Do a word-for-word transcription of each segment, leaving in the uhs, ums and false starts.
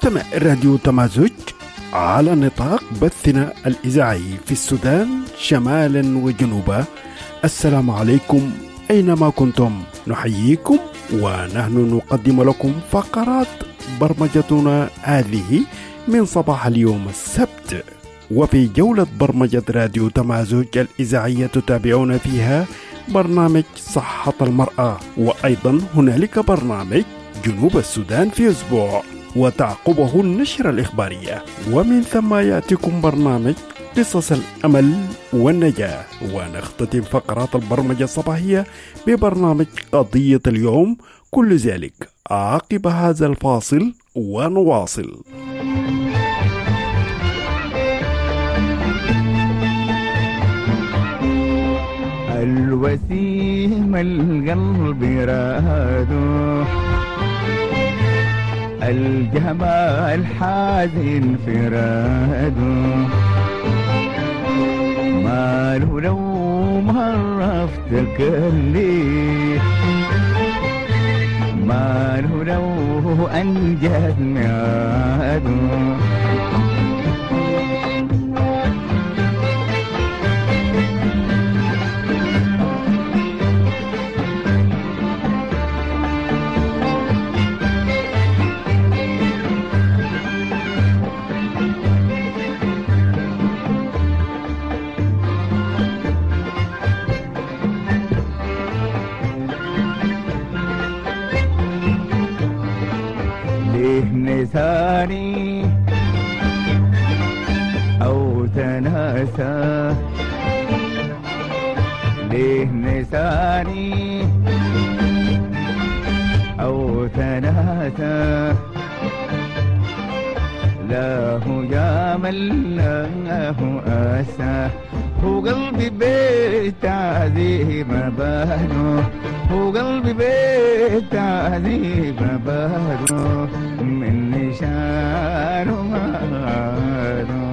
تستمع راديو تمازج على نطاق بثنا الإذاعي في السودان شمالا وجنوبا. السلام عليكم أينما كنتم، نحييكم ونحن نقدم لكم فقرات برمجتنا هذه من صباح اليوم السبت. وفي جولة برمجة راديو تمازج الإذاعية تتابعون فيها برنامج صحة المرأة، وأيضا هنالك برنامج جنوب السودان في أسبوع وتعقبه النشرة الإخبارية، ومن ثم يأتيكم برنامج قصص الأمل والنجاة، ونختتم فقرات البرمجة الصباحية ببرنامج قضية اليوم. كل ذلك عقب هذا الفاصل ونواصل. الوسيم القلب رادو، الجمال حزين فرادو، ماله لو مرة افتكرني، ماله لو أنجز ميعادو. نساني أو تناسى، ليه نساني أو تناسى، لا هو جامل لا هو أسى، هو قلبي بيت عذيب بهدو، هو قلبي بيت عذيب بهدو، من نشان ومادو.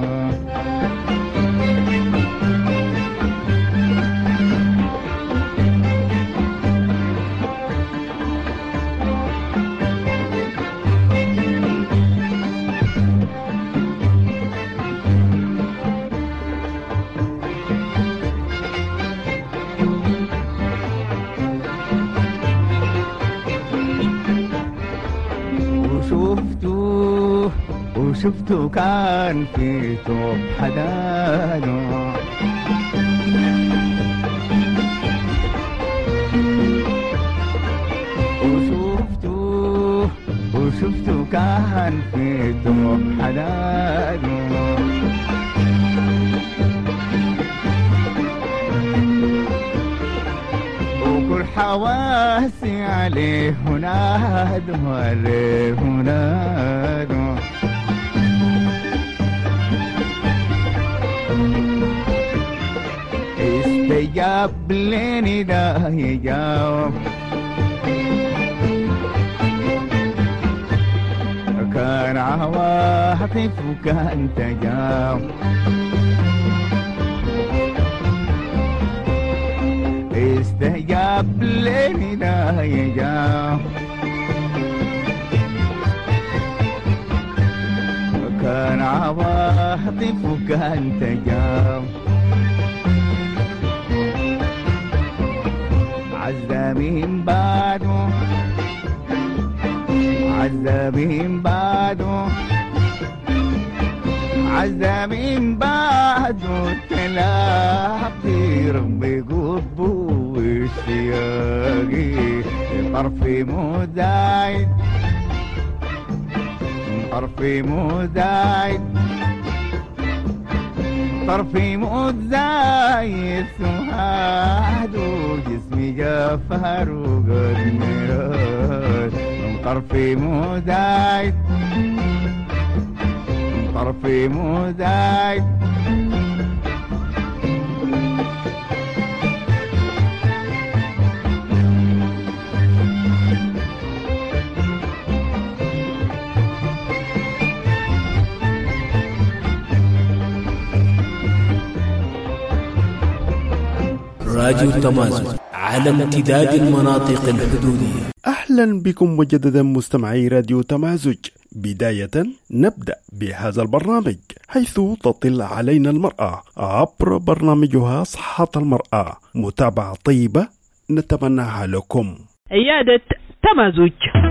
وشفته كان في توب حدانه، وشفته وشفته كان في توب حدانه، وكل حواسي عليه نادو عليه نادو. استجاب لي ده يجاوب، كان عواطف وكان تجاوب، استجاب لي ده يجاوب، كان عواطف وكان تجاوب. عذابين بعده عذابين بعده عذابين بعده، تلاقي ربي قبه واشتياقي، طرفي مزايد طرفي مزايد طرفي مزايد، سهاد وجسمي جفر وقد مراد، طرفي مزايد طرفي مزايد. راديو تمازج على امتداد المناطق الحدودية. أهلا بكم مجددا مستمعي راديو تمازج بداية نبدأ بهذا البرنامج حيث تطل علينا المرأة عبر برنامجها صحة المرأة. متابعة طيبة نتمناها لكم. عيادة تمازج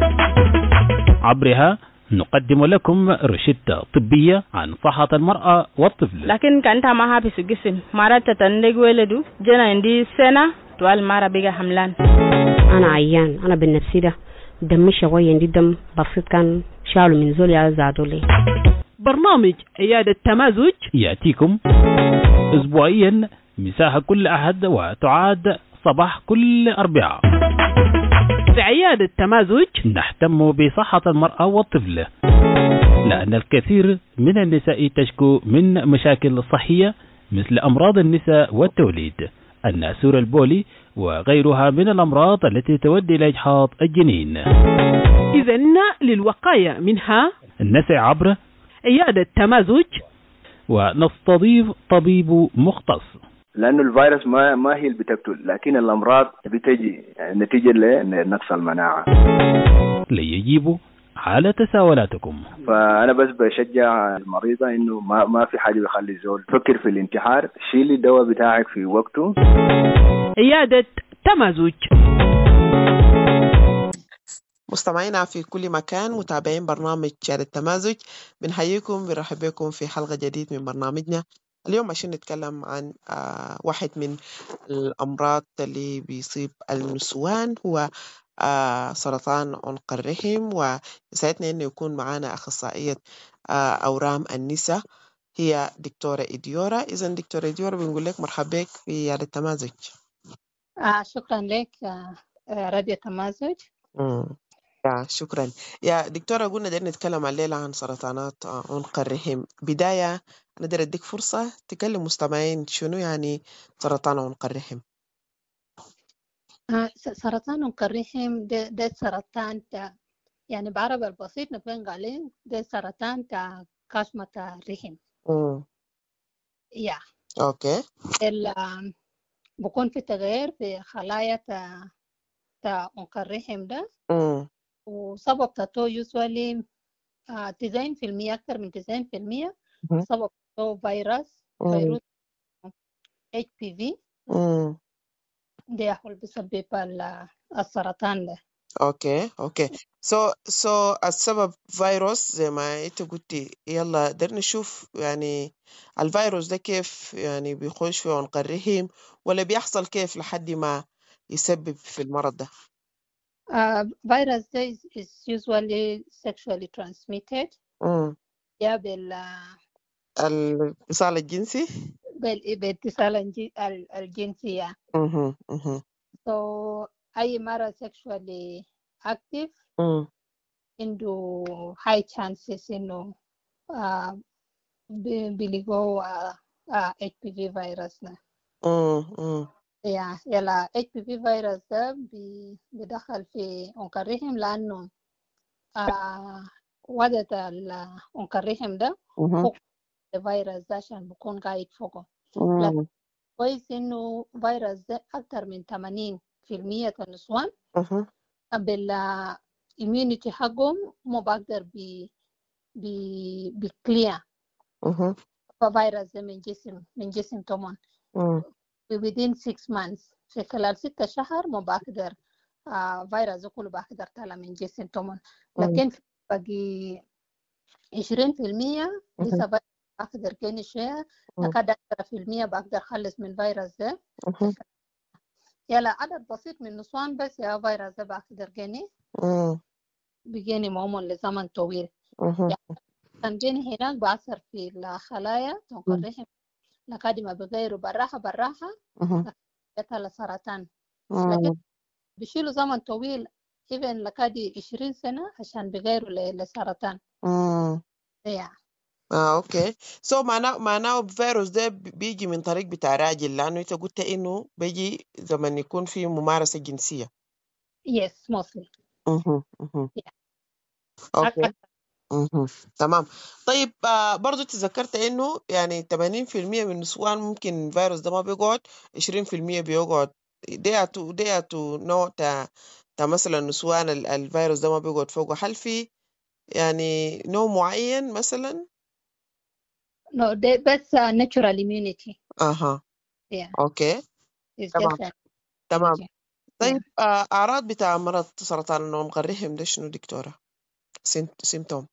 عبرها نقدم لكم روشتة طبية عن صحة المرأة والطفل. لكن كانت ما هابس جسم مرات تندق ولدو جنا عندي سنة طوال مرة بيجا حملان. أنا عيان، أنا بالنفسي ده دمي شوية عندي دم بسيط كان شالوا من زولي زادوا لي. برنامج عيادة تمازج يأتيكم أسبوعيا مساء كل أحد وتعاد صباح كل أربعاء. في عيادة تمازج نهتم بصحة المرأة والطفل، لأن الكثير من النساء تشكو من مشاكل صحية مثل أمراض النساء والتوليد، الناسور البولي وغيرها من الأمراض التي تؤدي إلى إجهاض الجنين. إذن للوقاية منها نسعى عبر عيادة تمازج ونستضيف طبيب مختص، لأنه الفيروس ما ما هي اللي بتقتل، لكن الأمراض بتجي نتيجة لنقص المناعة ليجيبوا على تساؤلاتكم. فأنا بس بشجع المريضة إنه ما ما في حاجة بيخلي زول تفكر في الانتحار، شيلي الدواء بتاعك في وقته. عيادة تمازج. مستمعينا في كل مكان، متابعين برنامج عيادة تمازج، بنحييكم بنرحب بكم في حلقة جديد من برنامجنا. اليوم عشان نتكلم عن آه واحد من الأمراض اللي بيصيب النسوان، هو آه سرطان عنق الرحم، ويسعدنا إنه يكون معنا أخصائية آه أورام النساء هي دكتورة إديورا. إذن دكتورة إديورا بنقول لك مرحبا بك في عيادة تمازج. آه شكرا لك آه راديو تمازج. مم. يا شكرا يا دكتورة. قلنا داير نتكلم الليلة عن سرطانات عنق الرحم. بداية أنا داير أديك فرصة تكلم مستمعين شنو يعني سرطان عنق الرحم. آه سرطان عنق الرحم ده, ده سرطان تا يعني بعربي البسيط نبين عليه ده سرطان تا كاشمة الرحم. امم يا اوكي. ال بكون في تغيير في خلايا تا تا عنق الرحم ده. امم وسبب تاتو يوزوالي تسعين في المية أكثر من تسعين في المية سبب تاتو فيروس فيروس إتش بي في. امم ده يحول بسبب السرطان ده. اوكي اوكي سو so, سو so السبب فيروس زي ما انت قلتي. يلا در نشوف يعني الفيروس ده كيف يعني بيخش في عنق الرحم، ولا بيحصل كيف لحد ما يسبب في المرض ده. Uh, virus is usually sexually transmitted. امم يا بال الاتصال الجنسي. بال بالاتصال الجنسي. اها اها so أي مرة sexually active امم عنده high chances إنه uh, بيلقوا uh, uh, إتش بي في فيروس ده. امم يا يلا إتش بي في فيروس ده بيدخل في عنق الرحم، لأنه آه وضع عنق الرحم ده فوق الفيروس ده عشان بيكون قاعد فوقه. لكن كويس إنه فيروس ده أكتر من ثمانين في المية النسوان بالإيميونيتي حقهم ما بقدر بي بي بكليا ففيروس ده من جسم من جسم طبعا within six months في خلال ستة شهر ما بقدر آه فيروس كله بقدر طالع من جسم طبعا. لكن في باقي عشرين في المية لسه بقدر كأني شيء لكاد عشرة في المية بقدر خلص من فيروس ده. يلا عدد بسيط من النسوان بس يا فيروس ده بقدر كأني بيجيني معهم لزمن طويل. كان جيني هناك بأثر في الخلايا عنق الرحم لكاد ما بيغيروا براحة براحة لكاد سرطان. لكن بيشيلوا زمن طويل even لكاد عشرين سنة عشان بيغيروا لسرطان. امم yeah. اه اوكي سو so, معناه معناه الفيروس ده بيجي من طريق بتاع راجل، لانه انت قلت انه بيجي زمن يكون في ممارسة جنسية. yes mostly. اها اها yeah. اوكي اها تمام. طيب آه برضو تذكرت انه يعني ثمانين في المية من النسوان ممكن الفيروس ده ما بيقعد، عشرين في المية بيقعد. دياتو دياتو نوع تا تا مثلا نسوان الفيروس ده ما بيقعد فوقه. هل في يعني نوع معين مثلا؟ No, they, that's uh, natural immunity. اها Yeah. اوكي It's تمام just تمام. immunity. طيب آه، اعراض بتاع مرض سرطان النوم الرحم ده شنو دكتوره؟ سيمتوم.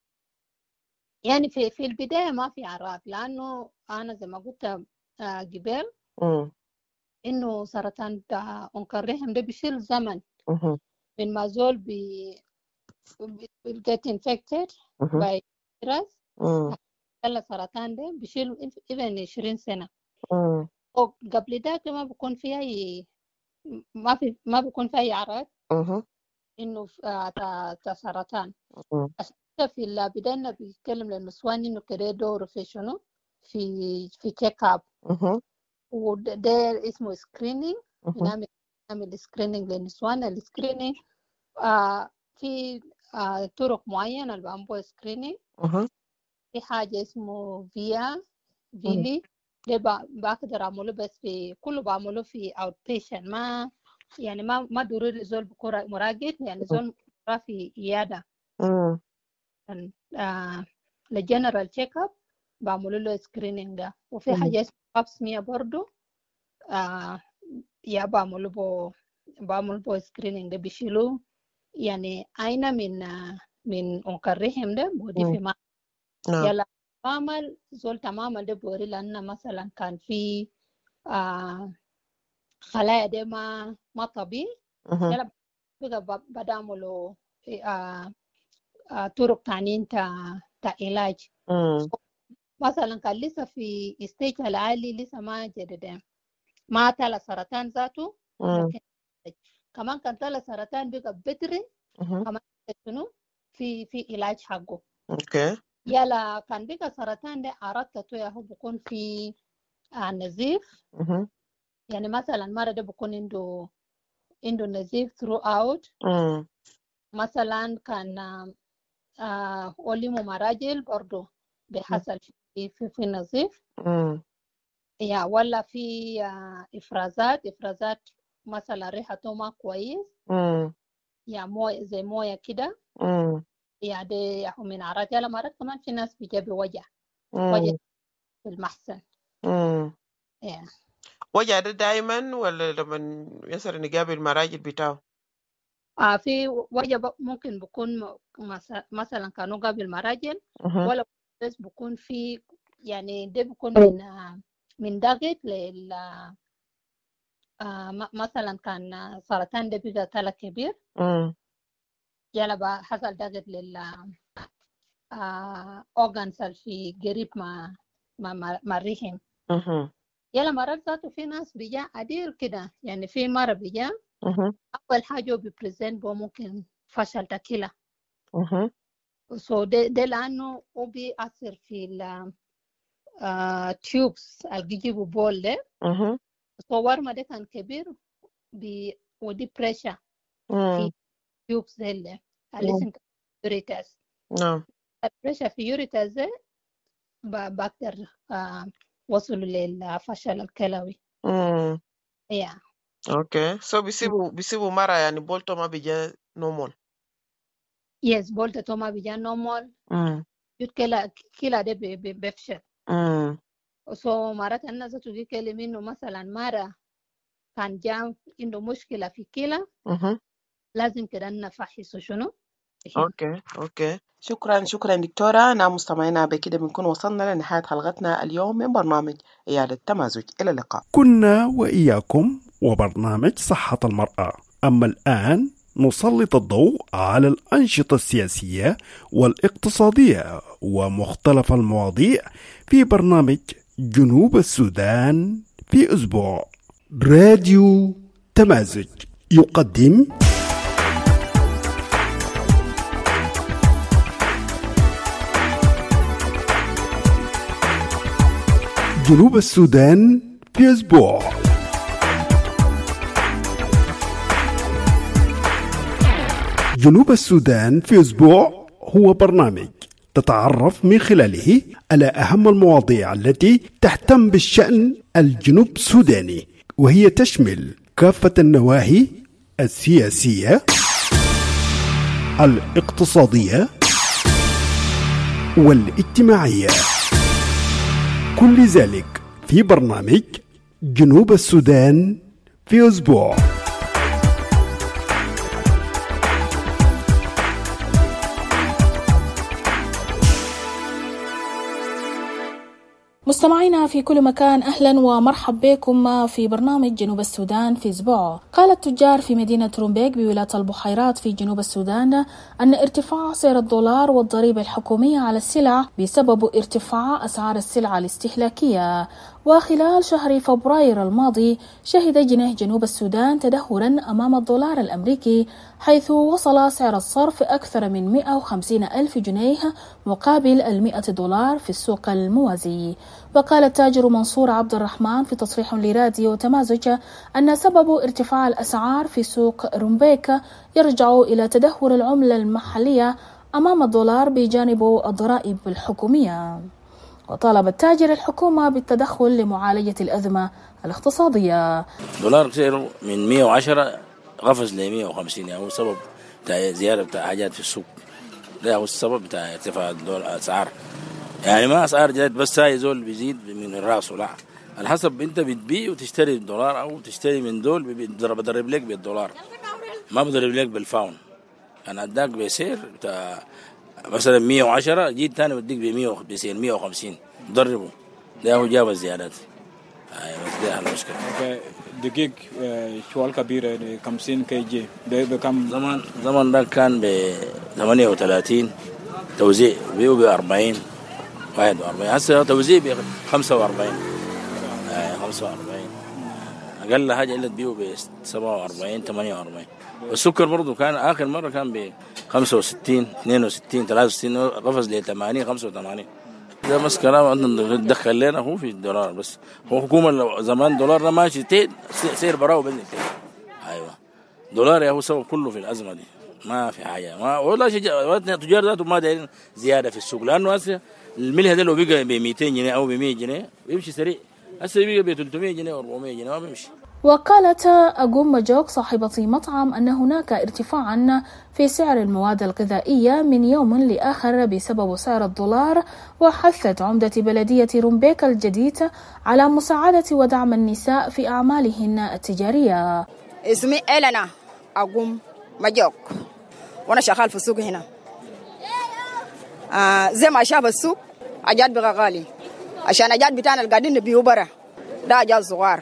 يعني في في البداية ما في أعراض، لأنه أنا زي ما قلت آه، قبل امم إنه سرطان بتاع عنق الرحم ده بيشيل زمن اها من ما زول بي will get infected by virus. امم يلا سرطان ده بيشيل even عشرين سنة. امم وقبل ذاك ما بيكون في أي ما في ما بيكون في أي أعراض اها إنه آه، تا تا سرطان. امم في البداية بيتكلم للنسوان إنه كده دوره في شنو في في تشيك اب، اها وده اسمه سكرينينج. بنعمل نعمل سكرينينج للنسوان. السكرينينج آه في آه طرق معينة اللي بعملوا سكرينينج. اها في حاجة اسمه فيا فيلي ده ب- بقدر أعمله، بس في كله بعمله في اوت بيشن، ما يعني ما ما ضروري زول بكون مراقب، يعني زول في عيادة امم آه للجنرال تشيك اب بعملوا له سكرينينج ده. وفي حاجة اسمها بابسميا برضو آه يا بعملوا بو بعملوا بو سكرينينج ده، بيشيلوا يعني عينة من آه من عنق الرحم ده بودي في ما نعم يلا بعمل زول تماما ده بوري، لأن مثلا كان في آه خلايا ده ما ما طبيعي. اها يلا بقى بدعملوا آه آه طرق تانيين تا تا علاج. امم مثلا كان لسه في ستيج العالي، لسه ما جدد ما تلا سرطان ذاته، امم لكن كمان كان تلا سرطان بقى بدري اها كمان شنو في في علاج حقه. اوكي يلا كان بقى سرطان ده أردت هو بكون في آه نزيف. اها يعني مثلا مرة ده بكون عنده عنده نزيف throughout. امم مثلا كان آه وليمو مراجل برضو بيحصل في في, في نزيف. امم يا ولا في آه إفرازات إفرازات مثلا ريحته ما كويس، امم يا موية زي موية كده. امم يا دي من أعراض. يلا مرات كمان في ناس بيجي بوجع وجع امم في المحسن. امم yeah. وجع ده دايما ولا لما يصير نقابل المراجل بتاعه؟ آه في وجع ب- ممكن بكون م- مس- مثلا كانوا قبل مراجل، اها ولا بس بكون في يعني ده بكون من آه من ضغط لل آه م- مثلا كان سرطان ده بقى تلا كبير، امم يلا بقى حصل ضغط لل آه organs في قريب ما ما ما ما الرحم. اها يلا مرات ذاته في ناس بيجا عديل كده، يعني في مرة بيجا اها أول حاجة بيبريزنت بو ممكن فشل تكيلة. اها سو ده ده لأنه هو بيأثر في ال تيوبس اللي بيجيبوا بول ده. اها سو ورمة ده كان كبير بي ودي بريشر في امم تيوبس ده اللي اللي اسمه يوريتاس. نعم البريشر في يوريتاس ده ب- بقدر آه وصلوا للفشل الكلوي. امم yeah. اوكي سو بيسيبوا بيسيبوا مرة يعني بولتو ما بيجي نورمال. yes بولت توما بيجان نورمال. امم يوت كلا كلا ده بي- بي- بيفشل. امم سو مرات الناس تجي كلمة إنه مثلا مرة كان جام عنده مشكلة في كلى، اها لازم كده نفحصه شنو. اوكي اوكي شكرا شكرا دكتورة. نعم مستمعينا بكده بنكون وصلنا لنهاية حلقتنا اليوم من برنامج عيادة تمازج. إلى اللقاء. كنا وإياكم وبرنامج صحة المرأة. أما الآن نسلط الضوء على الأنشطة السياسية والاقتصادية ومختلف المواضيع في برنامج جنوب السودان في أسبوع. راديو تمازج يقدم جنوب السودان في أسبوع. جنوب السودان في أسبوع هو برنامج تتعرف من خلاله على أهم المواضيع التي تهتم بالشأن الجنوب السوداني، وهي تشمل كافة النواحي السياسية، الاقتصادية، والاجتماعية. كل ذلك في برنامج جنوب السودان في أسبوع. مستمعينا في كل مكان، أهلا ومرحب بكم في برنامج جنوب السودان في أسبوع. قال التجار في مدينة رومبيك بولاية البحيرات في جنوب السودان أن ارتفاع سعر الدولار والضريبة الحكومية على السلع بسبب ارتفاع أسعار السلع الاستهلاكية. وخلال شهر فبراير الماضي شهد جنيه جنوب السودان تدهورا أمام الدولار الأمريكي، حيث وصل سعر الصرف أكثر من مئة وخمسين ألف جنيه مقابل المئة دولار في السوق الموازي. وقال التاجر منصور عبد الرحمن في تصريح لراديو تمازج أن سبب ارتفاع الأسعار في سوق رومبيك يرجع إلى تدهور العملة المحلية أمام الدولار بجانب الضرائب الحكومية. وطالب التاجر الحكومة بالتدخل لمعالجة الأزمة الاقتصادية. دولار سعره من مئة وعشرة قفز ل مئة وخمسين، يعني هو سبب بتاع زيادة بتاع حاجات في السوق، ده هو السبب بتاع ارتفاع الأسعار. يعني ما أسعار جات بس هاي زول بيزيد من الرأس، لا، على حسب أنت بتبيع وتشتري بالدولار أو تشتري من دول بضرب لك بالدولار، ما بضرب لك بالفاون. أنا أداك بسعر بتاع مثلا مئة وعشرة، جيت تاني بديك بمئة بسعر مئة وخمسين ضربه، ده هو جاب الزيادات. هاي بس ده المشكلة. دقيق شوال كبيرة خمسين كي جي ده بكم؟ زمان زمان ده كان ب ثمانية وثلاثين توزيع، بيو ب أربعين واحد وأربعين، هسه توزيع ب خمسة وأربعين. آه خمسة وأربعين أقل حاجة إلا تبيو ب سبعة وأربعين ثمانية وأربعين. والسكر برضو كان آخر مرة كان ب خمسة وستين اثنين وستين ثلاثة وستين، قفز ل ثمانين خمسة وثمانين. ده بس كلام عندنا ندخل لنا هو في الدولار، بس هو حكومة زمان دولارنا ماشي تين سير براو بني تين. أيوة دولار يا هو سبب كله في الأزمة دي، ما في حاجة، ما ولا شيء. تجار ذاته ما دايرين زيادة في السوق، لأنه هسه الملح ده لو بقى ب مئتين جنيه أو ب مئة جنيه بيمشي سريع، هسه بقى ب ثلاثمئة جنيه وأربعمئة جنيه ما بيمشي. وقالت أقوم مجوك صاحبة مطعم أن هناك ارتفاعا في سعر المواد الغذائية من يوم لآخر بسبب سعر الدولار. وحثت عمدة بلدية رومبيك الجديد على مساعدة ودعم النساء في أعمالهن التجارية. اسمي إلنا أقوم مجوك وأنا شغال في السوق هنا. آه زي ما شاف السوق أجاد بقى غالي، عشان أجاد بتاعنا القاعدين نبيعوا برا ده أجاد صغار،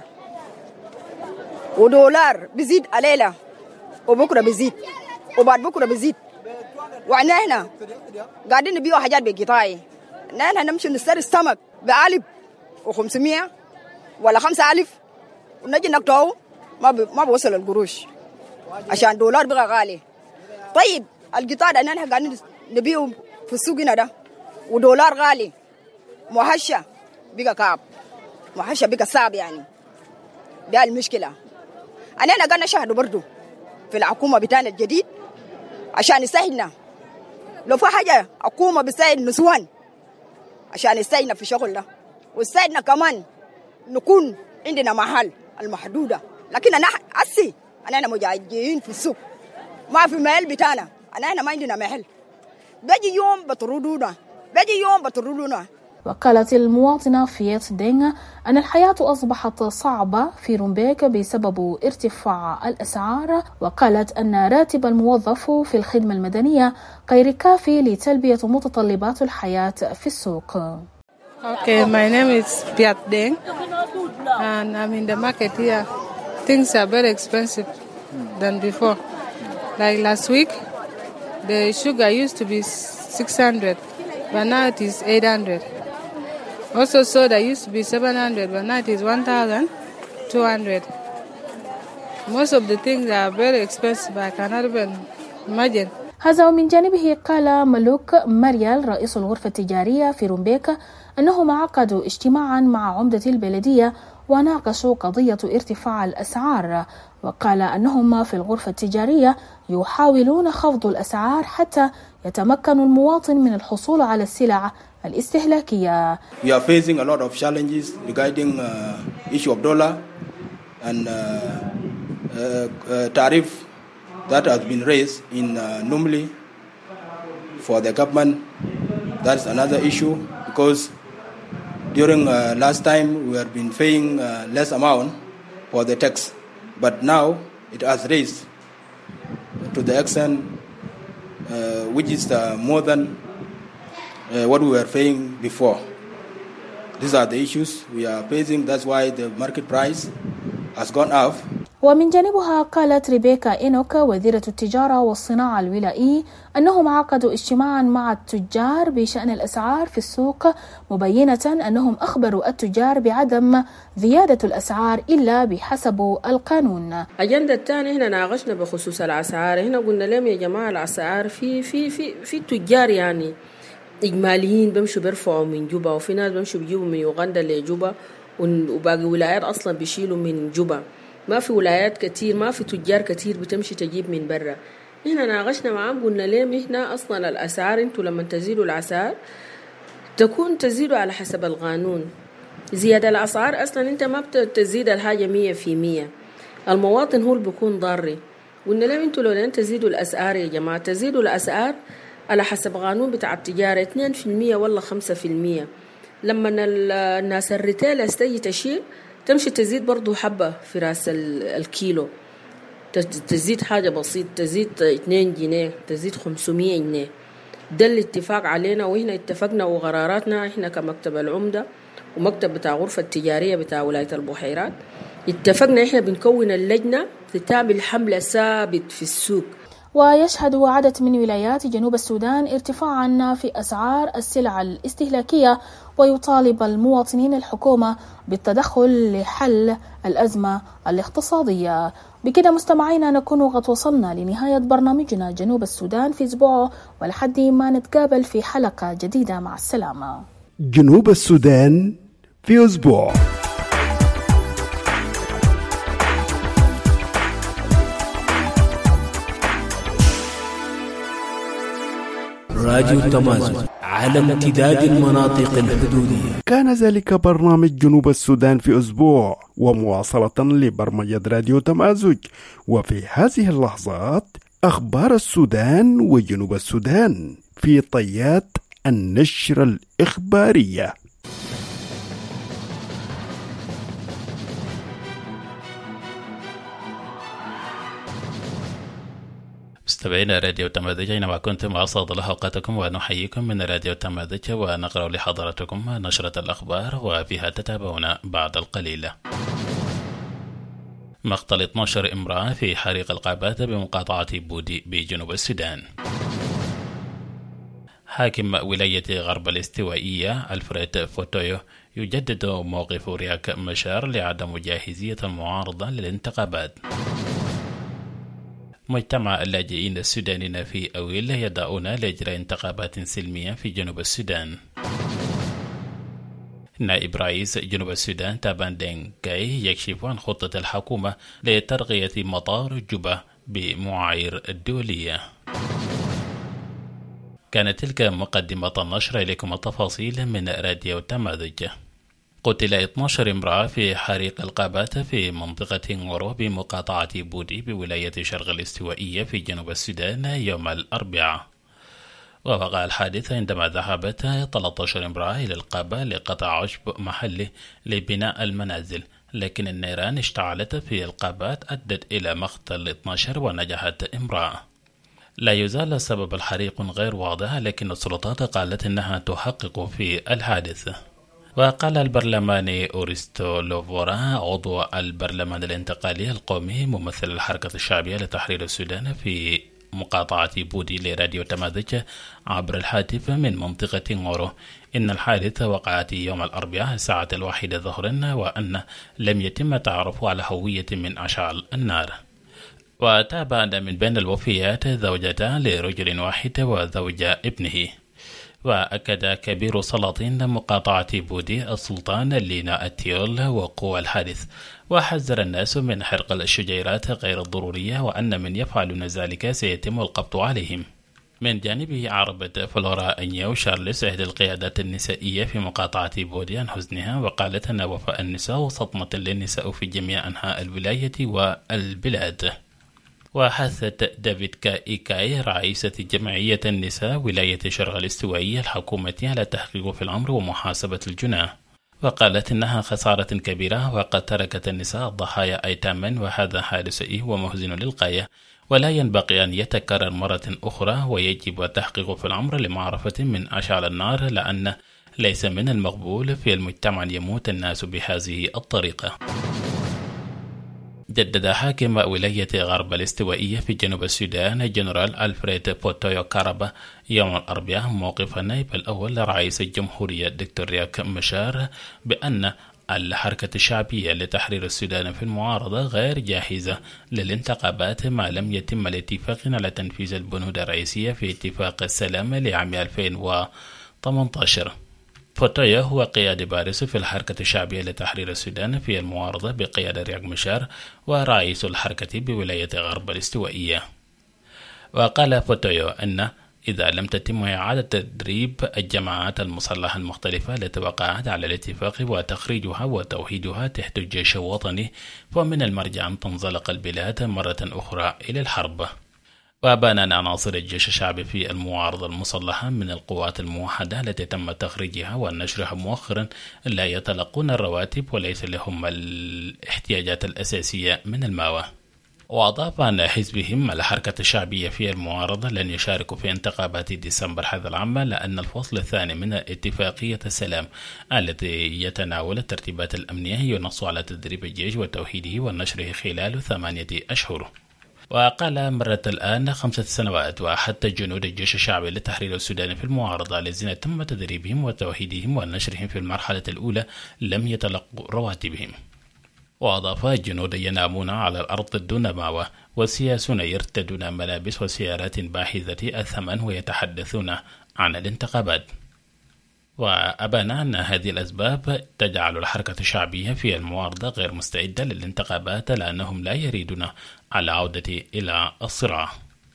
ودولار بيزيد علينا وبكره بيزيد وبعد بكره بيزيد. وعنا هنا قاعدين نبيعوا حاجات بقطاعي، نحن نمشي نشتري السمك بألف وخمسمية ولا خمسة ألف ونجي نقطعه ما ب... ما بوصل القروش عشان دولار بقى غالي. طيب القطاع ده نحن قاعدين نبيعه في السوق هنا ده ودولار غالي، محشة بقى كعب، محشة بقى صعب، يعني ده المشكلة. أنا أنا قاعد نشاهد برضو في الحكومة بتاعنا الجديد عشان يساعدنا، لو في حاجة حكومة بتساعد نسوان عشان يساعدنا في شغلنا، ويساعدنا كمان نكون عندنا محل المحدودة. لكن أنا أسي أنا أنا مجاهدين في السوق، ما في محل بتاعنا، أنا أنا ما عندنا محل، بيجي يوم بتردونا بيجي يوم بتردونا. وقالت المواطنة فيات دينغ أن الحياة أصبحت صعبة في رومبيك بسبب ارتفاع الأسعار. وقالت أن راتب الموظف في الخدمة المدنية غير كافي لتلبية متطلبات الحياة في السوق. Okay, my name is Piat Deng and I'm in the market here. Things are very expensive than before. Like last week, the sugar used to be six hundred, but now it is eight hundred. Also soda used to be seven hundred, but now it is one thousand two hundred. Most of the things are very expensive. I cannot even imagine. هذا. ومن جانبه قال ملوك مريال رئيس الغرفة التجارية في رومبيك أنهم عقدوا اجتماعا مع عمدة البلدية وناقشوا قضية ارتفاع الأسعار. وقال أنهم في الغرفة التجارية يحاولون خفض الأسعار حتى يتمكن المواطن من الحصول على السلع الاستهلاكية. We are facing a lot of challenges regarding uh, issue of dollar and uh, uh, uh, tariff that has been raised in uh, normally for the government That's another issue because during uh, last time we have been paying uh, less amount for the tax, but now it has raised to the extent uh, which is uh, more than uh, what we were paying before. These are the issues we are facing. That's why the market price has gone up. ومن جانبها قالت ريبيكا إينوك وزيرة التجارة والصناعة الولائي أنهم عقدوا اجتماعا مع التجار بشأن الأسعار في السوق، مبينة أنهم أخبروا التجار بعدم زيادة الأسعار إلا بحسب القانون. أجندة الثانية هنا ناقشنا بخصوص الأسعار. هنا قلنا لهم يا جماعة الأسعار في في في في التجار يعني إجماليين بمشوا بيرفعوا من جوبا، وفي ناس بمشوا بيجيبوا من يوغندا لجوبا، وباقي ولايات أصلا بيشيلوا من جوبا. ما في ولايات كتير، ما في تجار كتير بتمشي تجيب من برا. هنا ناقشنا معهم قلنا لهم هنا أصلا الأسعار انتوا لما تزيدوا الأسعار تكون تزيدوا على حسب القانون. زيادة الأسعار أصلا انت ما بتزيد الحاجة مية في مية، المواطن هو اللي بيكون ضاري. قلنا لهم انتوا لو لن تزيدوا الأسعار يا جماعة تزيدوا الأسعار على حسب قانون بتاع التجارة اثنين في المية ولا خمسة في المية. لما الناس الريتيل استيجي تشيل تمشي تزيد برضو حبة في راس الكيلو، تزيد حاجة بسيط، تزيد اثنين جنيه، تزيد خمسمية جنيه. ده الاتفاق علينا، وهنا اتفقنا وقراراتنا احنا كمكتب العمدة ومكتب بتاع غرفة التجارية بتاع ولاية البحيرات اتفقنا احنا بنكون اللجنة تعمل حملة ثابت في السوق. ويشهد عدد من ولايات جنوب السودان ارتفاعا في أسعار السلع الاستهلاكية، ويطالب المواطنين الحكومة بالتدخل لحل الأزمة الاقتصادية. بكده مستمعينا نكون قد وصلنا لنهاية برنامجنا جنوب السودان في أسبوع، ولحد ما نتقابل في حلقة جديدة. مع السلامة. جنوب السودان في أسبوع. راديو التمازج على امتداد المناطق الحدودية. كان ذلك برنامج جنوب السودان في أسبوع، ومواصلة لبرمجة راديو تمازج. وفي هذه اللحظات أخبار السودان وجنوب السودان في طيات النشر الإخبارية. مستمعينا راديو تمازج أينما كنتم، أسعد الله أوقاتكم ونحييكم من راديو تمازج، ونقرأ لحضراتكم نشرة الأخبار وفيها تتابعون بعد القليل. مقتل اثنتي عشرة امرأة في حريق القابات بمقاطعة بودي بجنوب السودان. حاكم ولاية غرب الاستوائية ألفريد فوتويو يجدد موقف رياك مشار لعدم جاهزية المعارضة للانتخابات. مجتمع اللاجئين السودانيين في أويل يدعون لإجراء انتخابات سلمية في جنوب السودان. نائب رئيس جنوب السودان تابان دينغ كاي يكشف عن خطة الحكومة لترقية مطار جوبا بمعايير الدولية. كانت تلك مقدمة النشر. إليكم التفاصيل من راديو تمازج. قتل اثنتي عشرة امرأة في حريق القابات في منطقة غورو بمقاطعة بودي بولاية شرق الاستوائية في جنوب السودان يوم الأربعاء. ووقع الحادث عندما ذهبت ثلاثة عشر امرأة إلى القابة لقطع عشب محلي لبناء المنازل، لكن النيران اشتعلت في القابات أدت إلى مقتل اثنتي عشر ونجحت امرأة. لا يزال سبب الحريق غير واضح، لكن السلطات قالت إنها تحقق في الحادث. وقال البرلماني أورستو لوفورا عضو البرلمان الانتقالي القومي ممثل الحركة الشعبية لتحرير السودان في مقاطعة بودي لراديو تمازج عبر الهاتف من منطقة غورو إن الحادث وقعت يوم الأربعاء الساعة الواحدة ظهرا، وأن لم يتم تعرف على هوية من أشعال النار. وتابع من بين الوفيات زوجة لرجل واحد وزوجة ابنه. وأكد كبير سلاطين مقاطعة بودي السلطان لينا التيول وقوع الحادث، وحذر الناس من حرق الشجيرات غير الضرورية، وأن من يفعلون ذلك سيتم القبض عليهم. من جانبه عربت فلورا أنيو شارلس إحدى القيادات النسائية في مقاطعة بودي عن حزنها، وقالت أن وفاة النساء صدمة للنساء في جميع أنحاء الولاية والبلاد. وحثت ديفيد إيكاي رئيسة جمعية النساء ولاية شرق الاستوائية الحكومة على التحقيق في الأمر ومحاسبة الجناه، وقالت إنها خسارة كبيرة وقد تركت النساء الضحايا أيتاما، وهذا حادث ومحزن للغاية ولا ينبغي أن يتكرر مرة أخرى، ويجب التحقيق في الأمر لمعرفة من أشعل النار، لأن ليس من المقبول في المجتمع أن يموت الناس بهذه الطريقة. جدد حاكم ولاية غرب الاستوائية في جنوب السودان جنرال ألفريد بوتويو كارابا يوم الأربعاء موقف النائب الأول لرئيس الجمهورية دكتور رياك مشار بأن الحركة الشعبية لتحرير السودان في المعارضة غير جاهزة للانتخابات ما لم يتم الاتفاق على تنفيذ البنود الرئيسية في اتفاق السلام لعام ألفين وثمانية عشر. بوتويو هو قيادي بارز في الحركة الشعبية لتحرير السودان في المعارضة بقيادة رياك مشار ورئيس الحركة بولاية غرب الاستوائية. وقال بوتويو أن إذا لم تتم إعادة تدريب الجماعات المسلحة المختلفة التي وقعت على الاتفاق وتخريجها وتوحيدها تحت الجيش الوطني، فمن المرجع أن تنزلق البلاد مرة أخرى إلى الحرب. وبان أن عناصر الجيش الشعبي في المعارضة المسلحة من القوات الموحدة التي تم تخريجها ونشرها مؤخرا لا يتلقون الرواتب وليس لهم الاحتياجات الأساسية من المأوى. وأضاف أن حزبهم الحركة الشعبية في المعارضة لن يشاركوا في انتخابات ديسمبر هذا العام، لأن الفصل الثاني من اتفاقية السلام التي يتناول الترتيبات الأمنية ينص على تدريب الجيش وتوحيده ونشره خلال ثمانية أشهر. وقال مرت الآن خمسة سنوات وحتى جنود الجيش الشعبي لتحرير السودان في المعارضة الذين تم تدريبهم وتوحيدهم ونشرهم في المرحلة الأولى لم يتلقوا رواتبهم. وأضاف الجنود ينامون على الأرض دون مأوى، والسياسيون يرتدون ملابس وسيارات باهظة الثمن ويتحدثون عن الانتخابات. وأبان أن هذه الأسباب تجعل الحركة الشعبية في المعارضة غير مستعدة للانتخابات، لأنهم لا يريدون العودة إلى الصراع.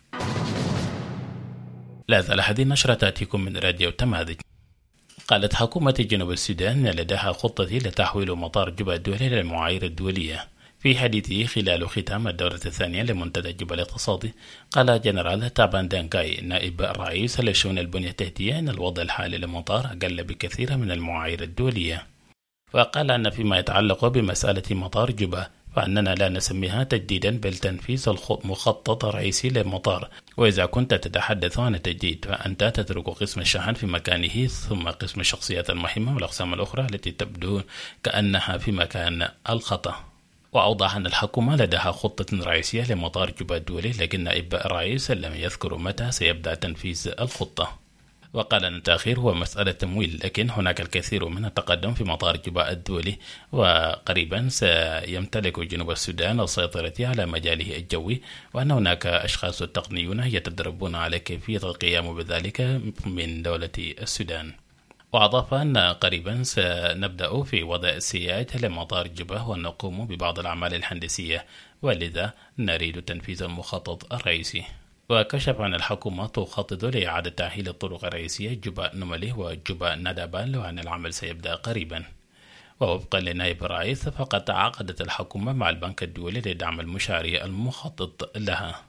لا زال هذه النشرة تأتيكم من راديو تماذج. قالت حكومة جنوب السودان لديها خطة لتحويل مطار جوبا الدولي للمعايير الدولية. في حديثه خلال ختام الدورة الثانية لمنتدى جوبا الاقتصادي، قال جنرال تابان دانكاي نائب الرئيس لشؤون البنية التحتية أن الوضع الحالي للمطار أقل بكثير من المعايير الدولية. وقال أن فيما يتعلق بمسألة مطار جوبا فأننا لا نسميها تجديدا بل تنفيذ المخطط الرئيسي للمطار، وإذا كنت تتحدث عن التجديد فأنت تترك قسم الشحن في مكانه ثم قسم الشخصيات المهمة والأقسام الأخرى التي تبدو كأنها في مكان الخطأ. وأوضح أن الحكومة لديها خطة رئيسية لمطار جوبا الدولي، لكن نائب الرئيس لم يذكر متى سيبدأ تنفيذ الخطة. وقال أن التأخير هو مسألة تمويل، لكن هناك الكثير من التقدم في مطار جوبا الدولي، وقريبا سيمتلك جنوب السودان السيطرة على مجاله الجوي، وأن هناك أشخاص تقنيون يتدربون على كيفية القيام بذلك من دولة السودان. وأضاف أن قريبا سنبدأ في وضع السياج لمطار جوبا ونقوم ببعض الأعمال الهندسية، ولذا نريد تنفيذ المخطط الرئيسي. وكشف عن الحكومة تخطط لإعادة تأهيل الطرق الرئيسية جوبا نوملي وجوبا ندابان، وأن العمل سيبدأ قريبا. ووفقا لنائب الرئيس فقد تعاقدت الحكومة مع البنك الدولي لدعم المشاريع المخطط لها.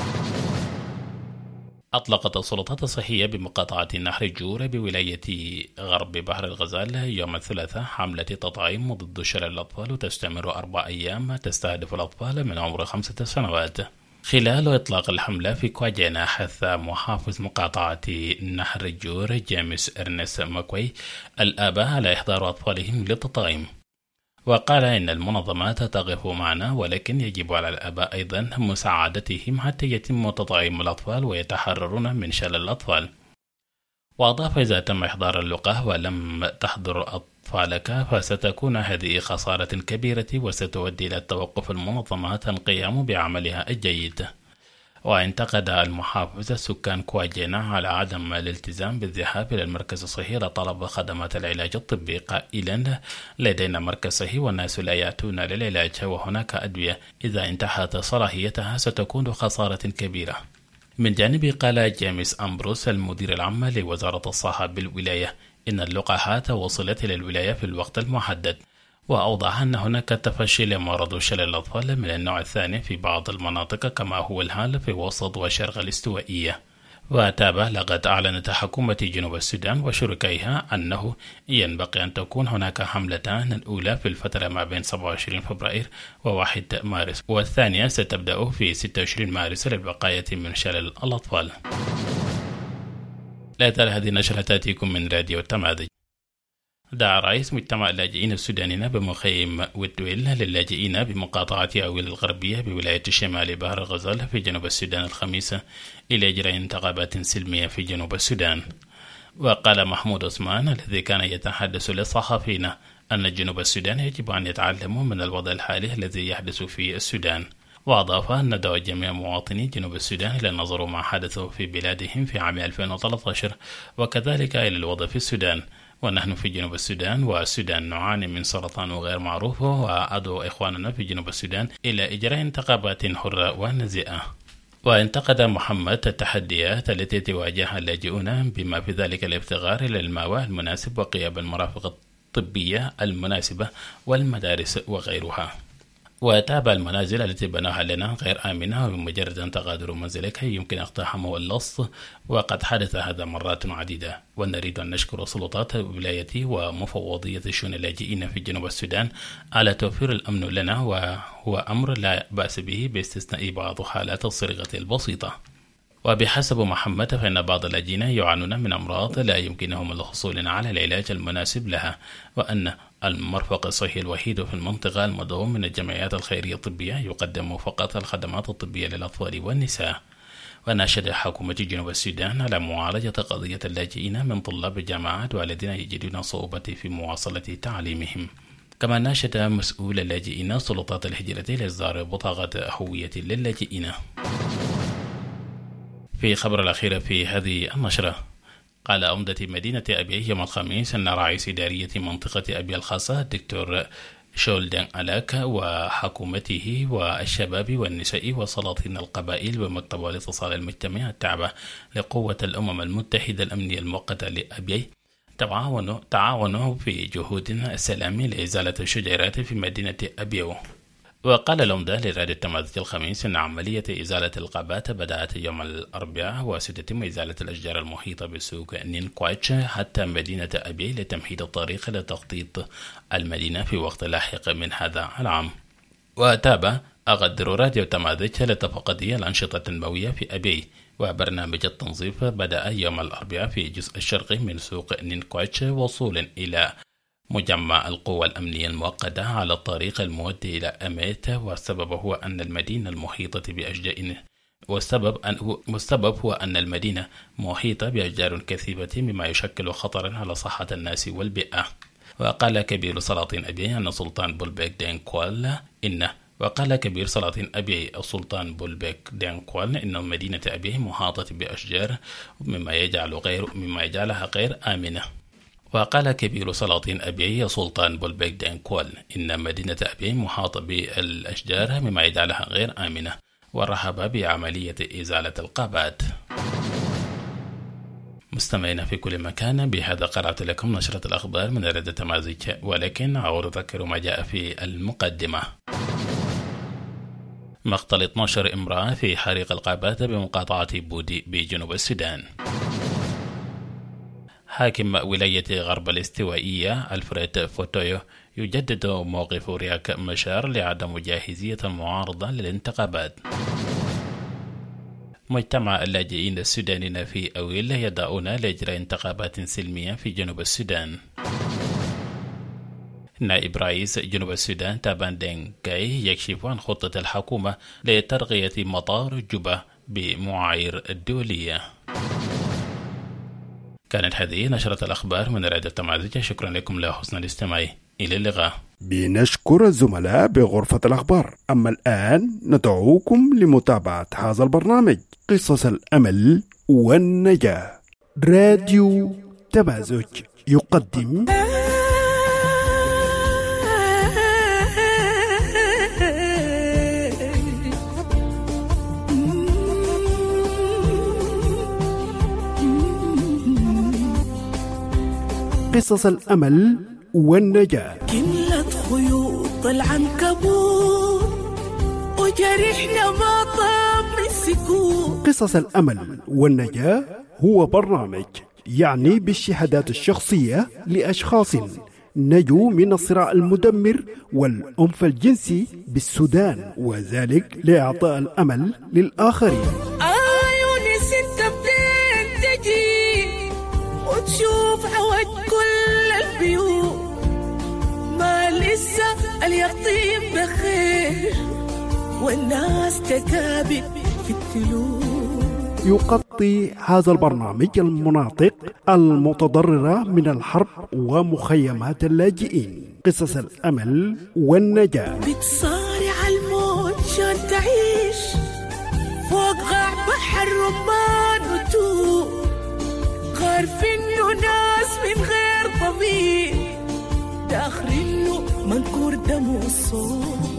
أطلقت السلطات الصحية بمقاطعة نهر الجور بولاية غرب بحر الغزال يوم الثلاثاء حملة تطعيم ضد شلل الأطفال، وتستمر أربع أيام تستهدف الأطفال من عمر خمسة سنوات. خلال إطلاق الحملة في كواجينا حث محافظ مقاطعة نهر الجور جيمس إرنس ماكوي الآباء على إحضار أطفالهم للتطعيم، وقال إن المنظمات تقف معنا، ولكن يجب على الآباء أيضا مساعدتهم حتى يتم تطعيم الأطفال ويتحررون من شلل الأطفال. وأضاف إذا تم إحضار اللقاح ولم تحضر أطفالك فستكون هذه خسارة كبيرة وستؤدي إلى توقف المنظمات القيام بعملها الجيد. وانتقد المحافظ سكان كواجينا على عدم الالتزام بالذهاب إلى المركز الصحي لطلب خدمات العلاج الطبي، قائلا لدينا مركز صحي والناس لا يأتون للعلاج، وهناك أدوية إذا انتهت صلاحيتها ستكون خسارة كبيرة. من جانبه قال جيمس أمبروس المدير العام لوزارة الصحة بالولاية إن اللقاحات وصلت إلى الولاية في الوقت المحدد، وأوضح أن هناك تفشي لمرض شلل الأطفال من النوع الثاني في بعض المناطق كما هو الحال في وسط وشرق الاستوائية. وتابع لقد أعلنت حكومة جنوب السودان وشركائها أنه ينبغي أن تكون هناك حملتان، الأولى في الفترة ما بين سبعة وعشرين فبراير وواحد مارس، والثانية ستبدأ في ستة وعشرين مارس للبقاية من شلل الأطفال. لا ترى هذه النشرة تأتيكم من راديو التماذج. دعا رئيس مجتمع اللاجئين السودانيين بمخيم ويدويل للاجئين بمقاطعة أويل الغربية بولاية شمال بحر الغزال في جنوب السودان الخميس إلى إجراء انتخابات سلمية في جنوب السودان. وقال محمود عثمان الذي كان يتحدث للصحفيين أن جنوب السودان يجب أن يتعلموا من الوضع الحالي الذي يحدث في السودان، وأضاف أن ندعو جميع مواطني جنوب السودان إلى النظر ما حدث في بلادهم في عام ألفين وثلاثة عشر وكذلك إلى الوضع في السودان، ونحن في جنوب السودان والسودان نعاني من سرطان غير معروف، وأدعو إخواننا في جنوب السودان إلى إجراء انتخابات حرة ونزيهة. وانتقد محمد التحديات التي تواجهها اللاجئون بما في ذلك الافتقار إلى المأوى المناسب وقيام المرافق الطبية المناسبة والمدارس وغيرها. وتابع المنازل التي بناها لنا غير آمنة، وبمجرد أن تغادروا منزلك يمكن اقتحامه اللص، وقد حدث هذا مرات عديدة. ونريد أن نشكر سلطات ولايتي ومفوضية شؤون اللاجئين في جنوب السودان على توفير الأمن لنا، وهو أمر لا بأس به باستثناء بعض حالات السرقة البسيطة. وبحسب محمد فإن بعض اللاجئين يعانون من أمراض لا يمكنهم الحصول على العلاج المناسب لها، وأن المرفق الصحي الوحيد في المنطقة المدعوم من الجمعيات الخيرية الطبية يقدم فقط الخدمات الطبية للأطفال والنساء. وناشد حكومة جنوب السودان على معالجة قضية اللاجئين من طلاب الجامعات والذين يجدون صعوبة في مواصلة تعليمهم. كما ناشد مسؤول اللاجئين سلطات الهجرة لإصدار بطاقة هوية للاجئين. في خبر الأخير في هذه النشرة، قال أمدة مدينة أبي يوم الخميس أن رئيس إدارية منطقة أبي الخاصة الدكتور شولدن ألاك وحكومته والشباب والنساء وسلاطين القبائل ومكتب الاتصال المجتمعي التابع لقوة الأمم المتحدة الأمنية المؤقتة لأبي تعاونوا تعاونوا في جهود السلام لإزالة الشجيرات في مدينة أبيو. وقال الأمدة لراديو التماذج الخميس أن عملية إزالة الغابات بدأت يوم الأربعاء، وستتم إزالة الأشجار المحيطة بسوق نينكواتش حتى مدينة أبي لتمهيد الطريق لتخطيط المدينة في وقت لاحق من هذا العام. وتابع أقدر راديو التماذج لتفقدية الأنشطة التنموية في أبي، وبرنامج التنظيف بدأ يوم الأربعاء في الجزء الشرقي من سوق نينكواتش وصولا إلى مجمع القوى الأمنية المؤقتة على الطريق المؤدي إلى أميت. والسبب هو أن المدينة المحيطة بأشجار والسبب أن والسبب هو أن المدينة محيطة بأشجار كثيفة مما يشكل خطرا على صحة الناس والبيئة. وقال كبير سلاطين أبي أن سلطان بولبيك دينكوال إن وقال كبير سلاطين أبي السلطان بولبيك دينكوال إن مدينة أبي محاطة بأشجار مما يجعل غير مما يجعلها غير آمنة. وقال كبير سلاطين أبي سلطان بولبيك دينكوال إن مدينة أبي محاطة بالأشجار مما يجعلها غير آمنة، ورحب بعملية إزالة الغابات. مستمعين في كل مكان، بهذا قرأت لكم نشرة الأخبار من راديو التماذج، ولكن أعود أذكر ما جاء في المقدمة. مقتل اثنتي عشرة امرأة في حريق الغابات بمقاطعة بودي بجنوب السودان. حاكم ولاية غرب الاستوائية ألفريد فوتويو يجدد موقف رياك مشار لعدم جاهزية المعارضة للانتخابات. مجتمع اللاجئين السودانيين في أويل يدعون لإجراء انتخابات سلمية في جنوب السودان. نائب رئيس جنوب السودان تابان دينكاي يكشف عن خطة الحكومة لترقية مطار جوبا بمعايير الدولية. كانت هذه نشرة الأخبار من راديو التماذج، شكرا لكم لحسن الاستماع، إلى اللقاء. بنشكر الزملاء بغرفة الأخبار. أما الآن ندعوكم لمتابعة هذا البرنامج قصص الأمل والنجاة. راديو تمازج يقدم قصص الأمل والنجاة. خيوط العنكبوت وجرحنا ما طاب من سكوت. قصص الأمل والنجاة هو برنامج يعني بالشهادات الشخصية لأشخاص نجوا من الصراع المدمر والعنف الجنسي بالسودان، وذلك لإعطاء الأمل للآخرين. عيوني ستة بدين تجي وتشوف عوج كل البيوت، ما لسه اليقطين بخير والناس تكابد في التلوث. يغطي هذا البرنامج المناطق المتضررة من الحرب ومخيمات اللاجئين. قصص الأمل والنجاة. بتصارع الموت عشان تعيش فوق غاع بحر رمان وتوب، عارف إنه ناس من غير طبيب داخلينه منكور دم والصوت.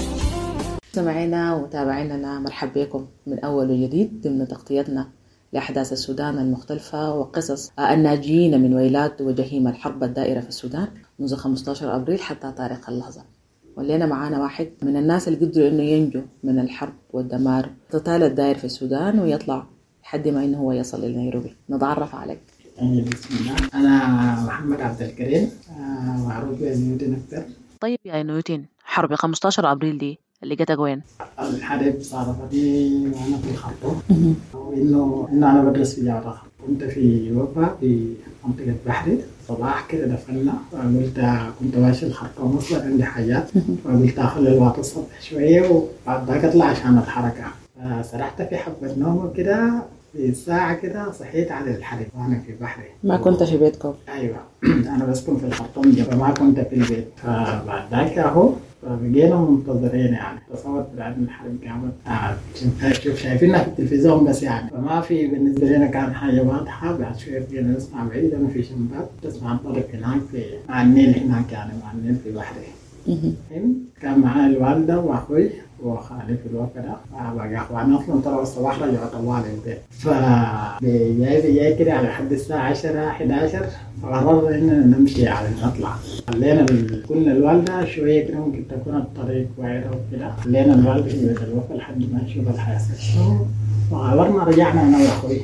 مستمعينا ومتابعينا مرحب بكم من أول وجديد ضمن تغطيتنا لأحداث السودان المختلفة وقصص الناجين من ويلات وجحيم الحرب الدائرة في السودان منذ خمسة عشر أبريل حتى تاريخ اللحظة. ولينا معانا واحد من الناس اللي قدروا إنه ينجو من الحرب والدمار القتال الدائر في السودان ويطلع لحد ما إنه هو يصل إلى نيروبي. نتعرف عليك. بسم الله، أنا محمد عبد الكريم، معروف بنيوتين أكثر. طيب يا نيوتين، حرب خمسة عشر أبريل دي اللي جتك وين؟ الحرب صارت لي وأنا في الخرطوم، وإنه إنه أنا بدرس في جامعة الخرطوم. كنت في وفا في منطقة بحري. صباح كده دفلنا، فقلت كنت ماشي الخرطوم أصلا عندي حاجات، فقلت أخلي الوقت الصبح شوية وبعد ذاك أطلع عشان أتحرك. فسرحت في حبة نوم وكده، في ساعة كده صحيت على الحرب وأنا في بحري. ما كنت في بيتكم؟ أيوة أنا بسكن في الخرطوم جبا، ما كنت في البيت. فبعد ذاك أهو فبقينا منتظرين، يعني تصورت بعد الحرب قامت شوف شايفينها في التلفزيون بس يعني، فما في بالنسبة لنا كان حاجة واضحة. بعد شوية بقينا نسمع بعيد، أنا في شمبات تسمع الطريق هناك في مع النيل هناك، يعني مع النيل في بحري. كان معايا الوالدة وأخوي وخالي في الوقت ده، فبقى أخواني أصلا طلعوا الصباح رجعوا طوال البيت. فبيجي بيجي كده على حد الساعة عشرة أحد عشر فقررنا إننا نمشي على نطلع. خلينا كنا الوالدة شوية كده ممكن تكون الطريق وعيرة وكده، خلينا الوالدة في بيت الوقت لحد ما نشوف الحياة شنو، وعبرنا رجعنا أنا وأخوي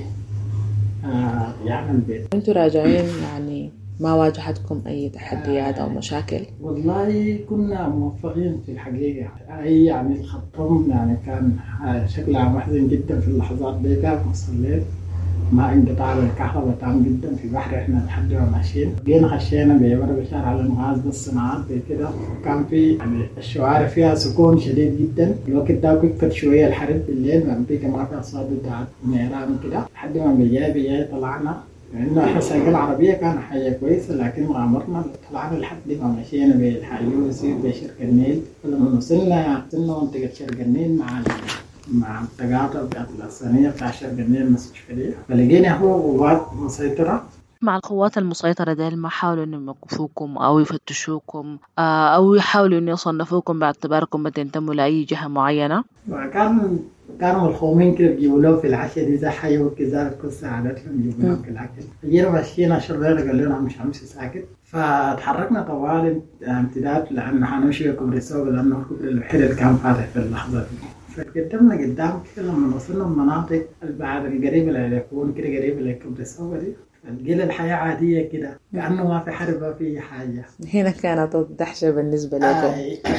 آه رجعنا البيت. أنتوا راجعين يعني ما واجهتكم أي تحديات أو مشاكل؟ والله كنا موفقين في الحقيقة. أي يعني الخرطوم يعني كان شكلها محزن جدا في اللحظات دي. كان صليت ما انقطاع الكهرباء تام جدا في بحر. إحنا لحد ما ماشيين جينا خشينا بيمر بشارع الانغاز بالصناعات كده، وكان في يعني الشوارع فيها سكون شديد جدا. الوقت ده كفت شوية الحرب بالليل، ما بيجي ما في أصوات بتاعت نيران كده، لحد ما بيجي بيجي طلعنا. لأنه إحنا سايقين العربية كان حاجة كويسة، لكن غامرنا طلعنا لحد ما مشينا بالحيوسي بشرق النيل. فلما وصلنا وصلنا منطقة شرق النيل مع مع التقاطع بتاعت الصينية بتاع شرق النيل المستشفى، فلقينا هو قوات مسيطرة. مع القوات المسيطرة ديل ما حاولوا إنهم يوقفوكم أو يفتشوكم أو يحاولوا إنه يصنفوكم باعتباركم بتنتموا لأي جهة معينة؟ وكان كانوا الخومين كده بيجيبوا له في العشاء دي زي حي وكذا كل ساعاتهم يجيبوا لهم في الأكل. جينا ماشيين شربنا قال لنا مش همشي ساكت، فتحركنا طوال امتداد لأنه حنمشي كوبريسوق، لأنه الكوبري الوحيد اللي كان فاتح في اللحظة دي. فقدمنا قدام كده لما وصلنا المناطق البعد القريبة اللي يكون كده قريبة للكوبريسوق دي، لقينا الحياة عادية كده كأنه ما في حرب ما في حاجة. هنا كانت الدهشة بالنسبة لكم.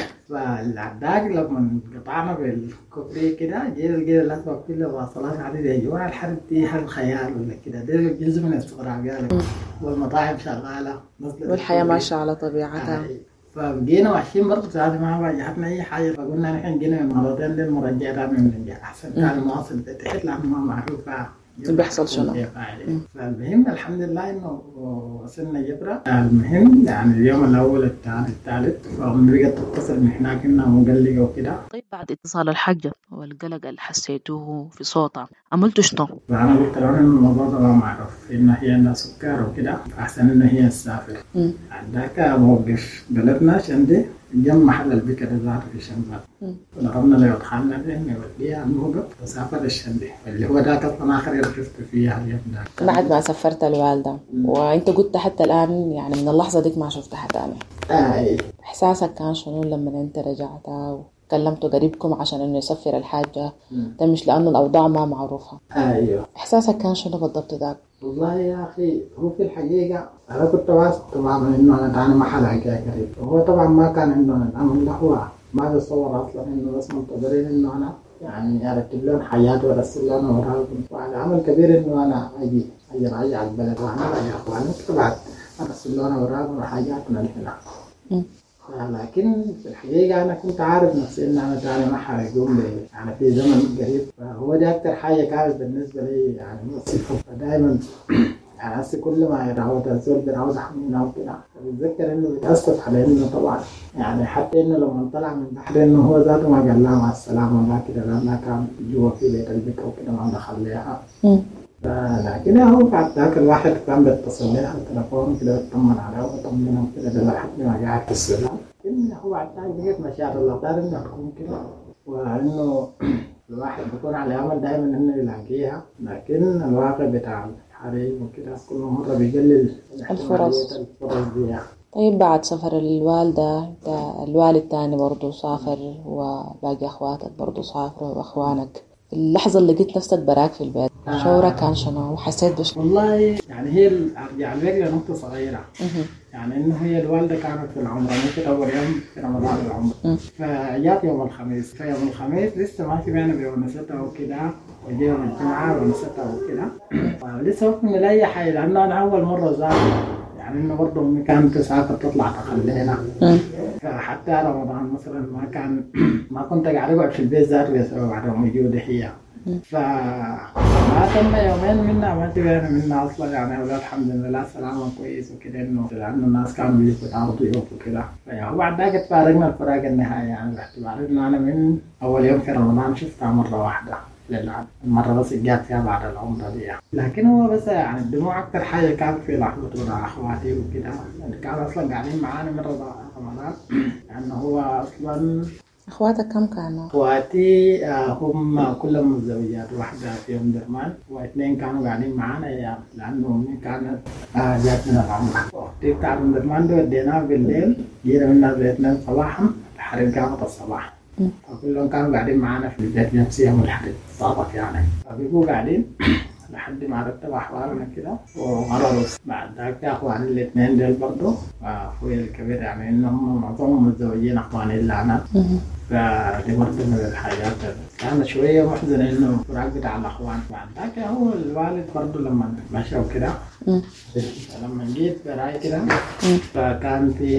فالعداق لما قطعنا بالكوبري كده جينا لقينا الأسباب كلها واصلات عديدة جوا الحرب دي هل خيال ولا كده، ده جزء من استغرابنا. والمطاعم شغالة والحياة ماشية على طبيعتها. فبقينا ماشيين برضه ساعات ما واجهتنا أي حاجة، فقلنا نحن جينا من مرتين للمرجع من أحسن كان المواصل تحت لأنه ما معروفة بيحصل شنو. فالمهم الحمد لله إنه وصلنا جبرة. المهم يعني اليوم الأول الثاني الثالث فبقت تتصل من هناك إنها مقلقة وكده. طيب بعد اتصال الحاجة والقلق اللي حسيتوه في صوتها عملتوا شنو؟ أنا قلت لهم إنه الموضوع ده ما معروف، إنه هي عندها سكر وكده، فأحسن إنه هي تسافر. عندك موقف بلدنا شندي جنب محل البكر ذاته في شنبات، ضربنا له ودخلنا به نوديها الموقف وسافر الشندي اللي هو ذاك أصلا آخر يوم شفته فيها اليوم ده. بعد ما سافرت الوالدة وأنت قلت حتى الآن يعني من اللحظة ديك ما شفتها تاني. آه. إحساسك كان شنو لما أنت رجعت وكلمتوا قريبكم عشان إنه يسفر الحاجة؟ ده مش لأنه الأوضاع ما معروفة. أيوه. إحساسك كان شنو بالضبط ذاك؟ والله يا أخي هو في الحقيقة أنا كنت واثق طبعا إنه أنا تعاني مع حدا حكاية قريب، وهو طبعا ما كان عندنا الأمل ده، هو ما بيتصور أصلا إنه بس منتظرين إنه أنا يعني أرتب لهم حياتي وأرسل لهم وراهم، وعلى عمل كبير إنه أنا أجي أجي راجع البلد وأنا راجع أخواني طبعا أرسل لهم وراهم وحاجاتنا هنا. لكن في الحقيقة أنا كنت عارف نفسي إن أنا تعاني مع حدا يقوم يعني في زمن قريب، فهو دي أكتر حاجة كانت بالنسبة لي يعني مصيبة. فدائما يعني هسه كل ما يراود الزول بيراود حمينا وكده بتذكر إنه بيتأسف على إنه طبعا يعني حتى إنه لما طلع من بحر إنه هو ذاته ما قال لها مع السلامة ولا كده، لأنها كان جوا في بيت البيت وكده ما دخل لها. لكن هو بعد ذاك الواحد كان بيتصل لها بالتليفون كده بيطمن عليها وبيطمنها وكده ده لحد ما قاعد في السودان. إنه هو بعد ذاك بقيت مشاعر الأقدار إنها تكون كده، وإنه الواحد بيكون على أمل دائما إنه يلاقيها، لكن الواقع بتاع حريم وكده كل مرة بيقلل الفرص. الفرص دي. طيب بعد سفر الوالدة الوالد تاني برضو سافر وباقي أخواتك برضو سافروا وأخوانك، اللحظة اللي لقيت نفسك براك في البيت آه. شعورك كان شنو وحسيت بش؟ والله يعني هي يعني بقى نقطة صغيرة يعني إنه هي الوالدة كانت في العمرة ممكن أول يوم في رمضان العمرة، فجات يوم الخميس، فيوم الخميس لسه ما شبعنا بونستها وكده، وجي يوم الجمعة ونستها وكده ولسه وقت من أي حاجة، لأنه أنا أول مرة زارت يعني إنه برضه أمي كانت تسافر تطلع تخلينا، فحتى رمضان مثلا ما كان ما كنت قاعد أقعد في البيت ذاته بسبب عدم وجودي هي، فما تم يومين منا ما تبين منا أصلا يعني أولاد الحمد لله سلامة كويس وكده، إنه لأنه الناس كانوا بيجوا يتعرضوا ضيوف وكده، وبعد ذاك تفارقنا الفراق النهائي يعني باعتبار إنه أنا من أول يوم في رمضان شفتها مرة واحدة للعب، المرة بس جات فيها بعد العمرة دي، لكن هو بس يعني الدموع أكتر حاجة كانت في لحظة مع أخواتي وكده، كانوا أصلا قاعدين معانا من رمضان لأنه هو أصلا. أخواتك كم كانوا؟ أخواتي هم كلهم متزوجات، واحدة فيهم درمان واثنين كانوا قاعدين معانا يعني لأنه أمي كانت جات من العمرة، أختي بتاعت من درمان دي وديناها بالليل جينا منها بالاثنين صباحا لحد قامت الصباح، فكلهم كانوا قاعدين معانا في البيت نفسهم لحد الصباح يعني، فبيقوا قاعدين لحد ما رتب أحوالنا كده ومرروا. بعد ذاك أخواني الاثنين دول برضو وأخوي الكبير يعني إنهم معظمهم متزوجين أخواني إلا أنا، فدي برضو من الحاجات كانت شوية محزنة إنه فراق بتاع الأخوان. بعد ذاك هو الوالد برضو لما مشى وكده لما جيت براي كده فكان في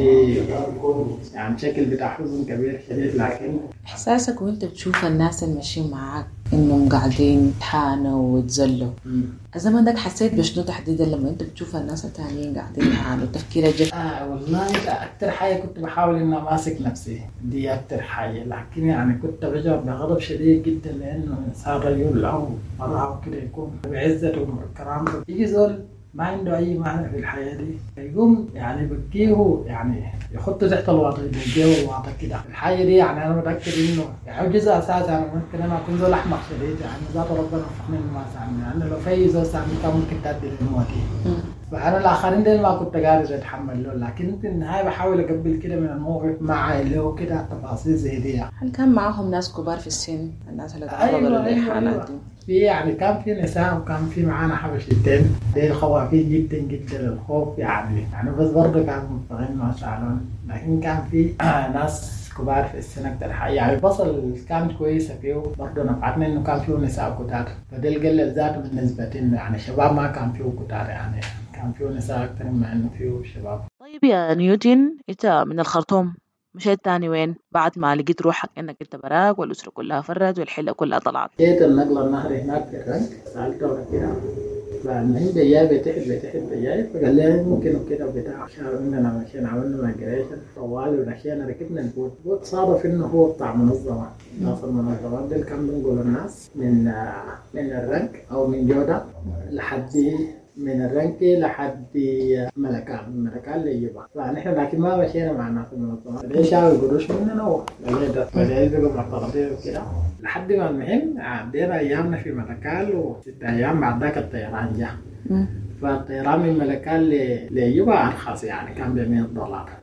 يعني شكل بتاع حزن كبير شديد. لكن إحساسك وأنت بتشوف الناس اللي ماشيين معاك إنهم قاعدين يتحانوا ويتزلوا، الزمن ده حسيت بشنو تحديدا لما أنت بتشوف الناس التانيين قاعدين يتحانوا؟ تفكيرك جد؟ آه والله أكتر حاجة كنت بحاول إنه ماسك نفسي دي أكتر حاجة، لكن يعني كنت بشعر بغضب شديد جدا لأنه إنسان رجل أو مرأة كده يكون بعزته وكرامته يجي زول ما عنده أي معنى في الحياة دي يقوم يعني بكيه يعني يخط تحت الوضع يبكيه الوضع كده الحاجة دي يعني أنا متأكد إنه يعني جزء أساسا أنا ممكن أنا أكون زول أحمق شديد يعني ذات ربنا فقني ما سامي يعني لو في زول سامي كان ممكن تأدي للموتي، فأنا الآخرين دول ما كنت قادر أتحمل له، لكن في النهاية بحاول أقبل كده من الموقف مع اللي هو كده تفاصيل زي دي. هل كان معهم ناس كبار في السن الناس اللي تعرضوا أيوة للإحانات أيوة دي؟ في يعني كان في نساء وكان في معانا حبشتين دي خوافين جدا جدا الخوف يعني يعني بس برضه كانوا مفرغين ما شاء، لكن كان في ناس كبار في السن أكتر حاجة يعني البصل كانت كويسة فيه برضه نفعتنا إنه كان فيه نساء كتار، فده القلة ذاته بالنسبة لنا يعني شباب ما كان فيه كتار يعني كان فيه نساء أكتر مما إنه فيه شباب. طيب يا نيوتن أنت من الخرطوم مشيت تاني وين بعد ما لقيت روحك إنك أنت براك والأسرة كلها فرت والحلة كلها طلعت؟ جيت النقل النهر هناك في الرنك سألته كده فالمهم بيجاي بيتحد بيتحد بيجاي فقال لي ممكن وكده وبتاع شهر إننا مشينا عملنا مايجريشن طوالي ونشينا ركبنا البوت بوت صادف إنه هو بتاع منظمة ناس المنظمات دي كان بنقول الناس من من الرنك أو من جودة لحد من الرنكي لحد ملكان من ملكان ليجيبها، فنحن لكن ما مشينا مع الناس المنظمات ليش عاوز قروش مننا وليدا فليدا معترضين وكده لحد ما المهم عدينا أيامنا في ملكان وست أيام بعد ذاك الطيران جاء، فالطيران من ملكان ليجيبها أرخص يعني كان بمية دولار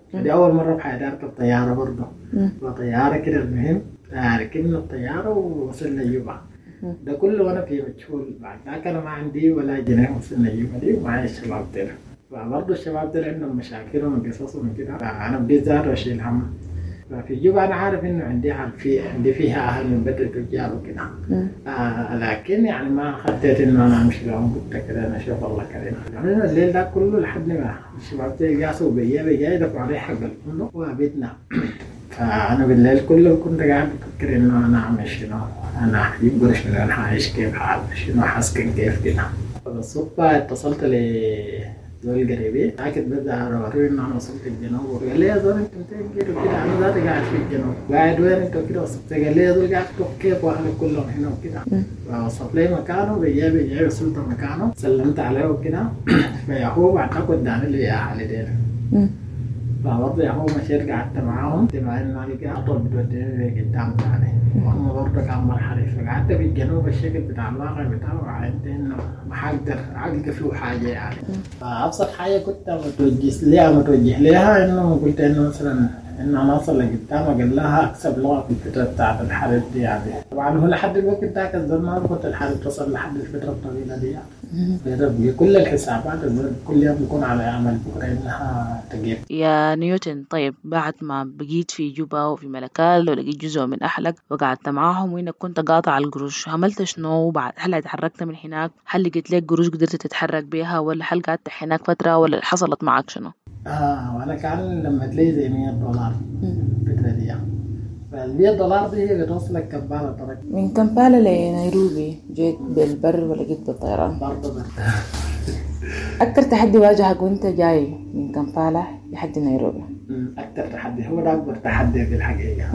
دي أول مرة في حياتي أركب طيارة برضه. طيارة كده المهم ركبنا الطيارة ووصلنا يوبا. ده كله وأنا في مجهول. بعد ذاك أنا ما عندي ولا جنيه وصلنا يوبا دي ومعي الشباب ديل. فبرضه الشباب ديل عندهم مشاكلهم وقصصهم كده. أنا بزار وأشيل هم. ففي جوبا أنا عارف إنه عندي في عندي فيها أهل من بدء التجار وكده. آه لكن يعني ما خطيت إنه أنا أمشي لهم قلت كده أنا أشوف الله كريم. يعني الليل ده كله لحد ما الشباب ديل قاسوا بيا بيا يدفعوا عليه حق الفندق وبيتنا. فأنا بالليل كله كنت قاعد بفكر إنه أنا أعمل شنو، أنا حجيب قرش من أنا حعيش كيف حال شنو حسكن كيف كده. فبالصدفة اتصلت لزول قريبي أكيد بدأ أوريه إنه أنا وصلت الجنوب وقال لي يا زول أنت متى كده وكده أنا ذاتي قاعد في الجنوب قاعد وين أنت كده وصلت قال لي يا زول قاعد كيف وأهلك كلهم هنا وكده. فوصلت لي مكانه بيجي بيجي وصلت مكانه سلمت عليه وكده. فهو بعتقد دعني لي يا حالدين. فبرضه هو مشيت قعدت معاهم تبع إنه لقى أطول بتوديني قدام تاني وهم برضه كان مرحلة. فقعدت في الجنوب الشكل بتاع الواقع بتاعه وعدت إنه ما حقدر ألقى فيه حاجة يعني. فأبسط حاجة كنت متوجه ليها متوجه ليها إنه قلت إنه مثلا إنه أنا أوصل لقدام وقال لها أكسب لغة في الفترة بتاعت الحرب دي يعني. طبعا هو لحد الوقت ده كذا ما كنت الحرب تصل لحد الفترة الطويلة دي يعني. بكل الحسابات كل يوم بيكون على عمل بكرة إنها تجيب. يا نيوتن طيب بعد ما بقيت في جوبا وفي ملكال ولقيت جزء من أهلك وقعدت معاهم وإنك كنت قاطع القروش عملت شنو بعد؟ هل تحركت من هناك؟ هل لقيت لك قروش قدرت تتحرك بها ولا هل قعدت هناك فترة ولا حصلت معك شنو؟ آه وأنا كان لما تلاقي زي مية دولار الفترة دي فالمية دولار دي هي بتوصلك كمبالا طرق. من كمبالا لنيروبي جيت بالبر ولا جيت بالطيران؟ برضه بر. أكتر تحدي واجهك وأنت جاي من كمبالا لحد نيروبي؟ أكتر تحدي هو ده أكبر تحدي في الحقيقة.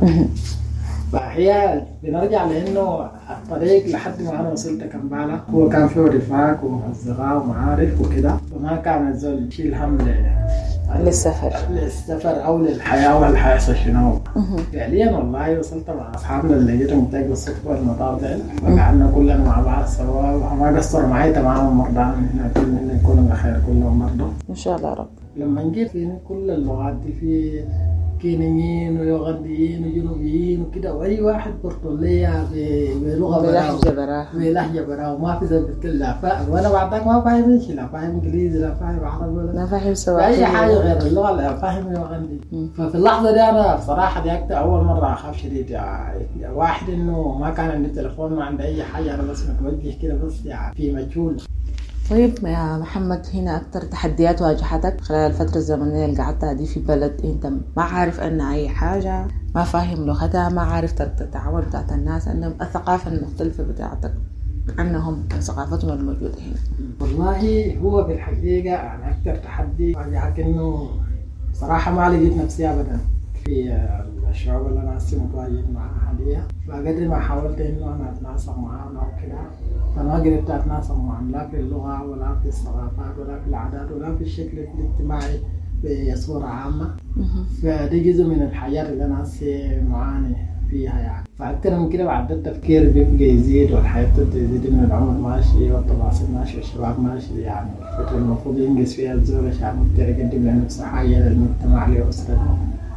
فهي بنرجع لأنه الطريق لحد ما أنا وصلت كمبالا هو كان فيه رفاق وأصدقاء ومعارف وكده وما كان الزول يشيل هم للسفر للسفر أو للحياة والحياة شنو. فعليا والله وصلت مع أصحابنا اللي لقيتهم تاج بالصدفة المطار ده وقعدنا كلنا مع بعض سوا وما قصروا معي تماما مرضى هنا كلنا يكونوا بخير كلهم مرضى إن شاء الله رب. لما جيت في كل اللغات دي في كينيين ويوغنديين وجنوبيين وكده واي واحد برتوليه بلغه بلهجه براه بلهجه براه وما في زي بتكلم وانا بعدك ما فاهم شيء لا فاهم انجليزي لا فاهم عربي ولا ما فاهم سواحلي اي حاجه غير اللغه اللي فاهم يوغندي. ففي اللحظه دي انا بصراحه دي أكتر اول مره اخاف شديد يعني واحد انه ما كان عندي تليفون ما عندي اي حاجه انا بس متوجه كده بس يعني في مجهول. طيب يا محمد هنا أكتر تحديات واجهتك خلال الفترة الزمنية اللي قعدتها دي في بلد أنت ما عارف أن أي حاجة ما فاهم لغتها ما عارف طريقة التعامل بتاعت الناس أنهم الثقافة المختلفة بتاعتك عنهم ثقافتهم الموجودة هنا؟ والله هو في الحقيقة أنا أكتر تحدي واجهك إنه صراحة ما لقيت نفسي أبدا في الشعوب اللي أنا هسه متواجد معها حاليا. فقدر ما حاولت إنه أنا أتناسق معاهم أو كده فما قدرت أتناسق معهم لا في اللغة ولا في الثقافات ولا في العادات ولا في الشكل الاجتماعي بصورة عامة. فدي جزء من الحياة اللي أنا هسه معاني فيها يعني. فأكتر من كده بعد التفكير بيبقى يزيد والحياة بتبدأ يزيد من العمر ماشي والتواصل ماشي والشباب ماشي يعني الفترة المفروض ينجز فيها الزول عشان يقدر يقدم لنفسه حاجة للمجتمع لأسرته.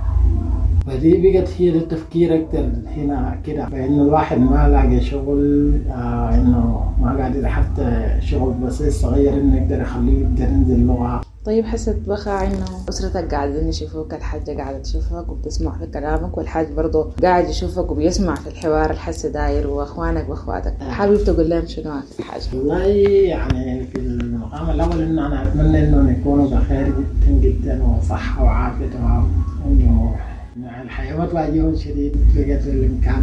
فدي بقت هي للتفكير أكتر هنا كده فإنه الواحد ما لاقي شغل آه إنه ما قاعد حتى شغل بسيط صغير إنه يقدر يخليه يقدر ينزل لغة. طيب حسيت بقى إنه أسرتك قاعدين يشوفوك الحاجة قاعدة تشوفك وبتسمع في كلامك والحاج برضو قاعد يشوفك وبيسمع في الحوار الحس داير وأخوانك وأخواتك حابب تقول لهم شنو في الحاجة؟ والله يعني في المقام الأول إنه أنا أتمنى إنه يكونوا بخير جدا جدا وصحة وعافية تمام إنه الحياة ما تواجههم شديد بقدر الإمكان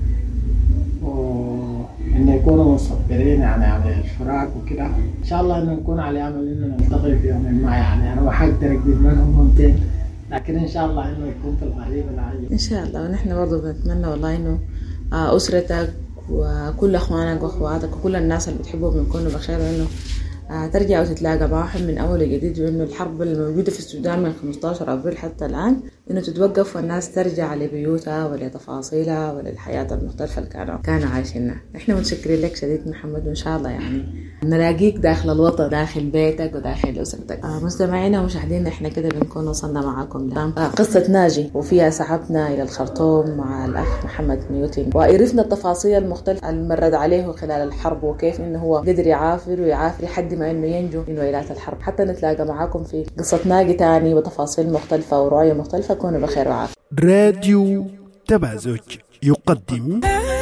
وإنه يكونوا مصبرين يعني على الفراق وكده. إن شاء الله إنه نكون على أمل إنه نلتقي في يوم ما يعني أنا ما حقدر أقدر منهم ممتين لكن إن شاء الله إنه يكون في القريب العاجل إن شاء الله. ونحن برضو بنتمنى والله إنه أسرتك وكل أخوانك وأخواتك وكل الناس اللي بتحبهم يكونوا بخير وإنه آه ترجع وتتلاقى معهم من أول وجديد، وإنه الحرب الموجودة في السودان من خمسة عشر أبريل حتى الآن إنه تتوقف والناس ترجع لبيوتها ولتفاصيلها وللحياة المختلفة اللي كانوا كانوا عايشينها. إحنا متشكرين لك شديد محمد، وإن شاء الله يعني نلاقيك داخل الوطن، داخل بيتك وداخل أسرتك. آه مستمعينا ومشاهدينا، إحنا كده بنكون وصلنا معاكم آه قصة ناجي، وفيها سحبنا إلى الخرطوم مع الأخ محمد نيوتن، وعرفنا التفاصيل المختلفة المرد عليه خلال الحرب، وكيف إنه هو قدر يعافر ويعافر لحد ما إنه ينجو من ويلات الحرب. حتى نتلاقى معاكم في قصة ناجي تاني وتفاصيل مختلفة ورؤية مختلفة. كونوا بخير وعافية. راديو تمازج يقدم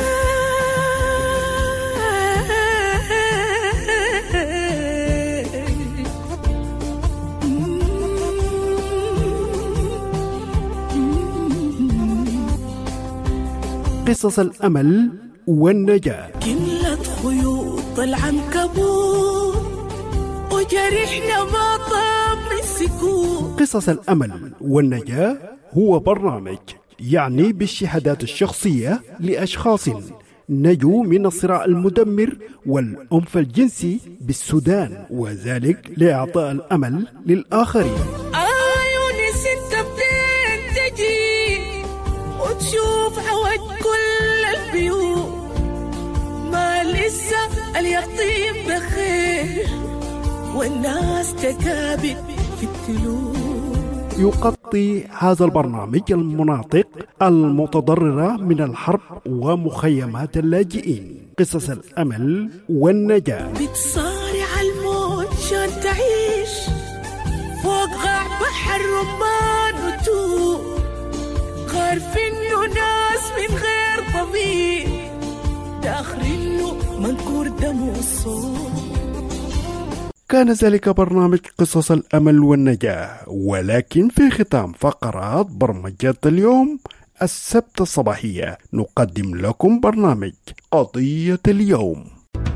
قصص الأمل والنجاة. كملت خيوط العنكبوت وجرحنا ما طاب من سكوت. قصص الأمل والنجاة هو برنامج يعني بالشهادات الشخصية لأشخاص نجوا من الصراع المدمر والعنف الجنسي بالسودان، وذلك لإعطاء الأمل للآخرين. عيوني ستة بدين تجي وتشوف عوج كل البيوت، ما لسه اليقطين بخير والناس تكابد في التلوث. يغطي هذا البرنامج المناطق المتضررة من الحرب ومخيمات اللاجئين. قصص الأمل والنجاة. بتصارع الموت عشان تعيش فوق غاع بحر رمان وتوب، عارفينه ناس من غير ضمير داخلينه منكور دم والصوت. كان ذلك برنامج قصص الأمل والنجاة، ولكن في ختام فقرات برمجات اليوم السبت الصباحية نقدم لكم برنامج قضية اليوم.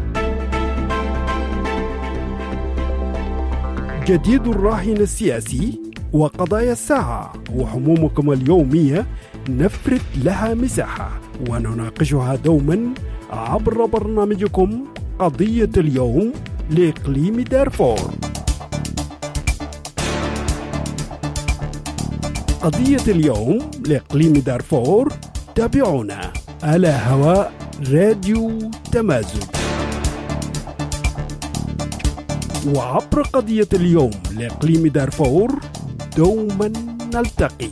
جديد الراهن السياسي وقضايا الساعة وهمومكم اليومية نفرد لها مساحة ونناقشها دوما عبر برنامجكم قضية اليوم لإقليم دارفور. قضية اليوم لإقليم دارفور تابعونا على هواء راديو تمازج، وعبر قضية اليوم لإقليم دارفور دوما نلتقي.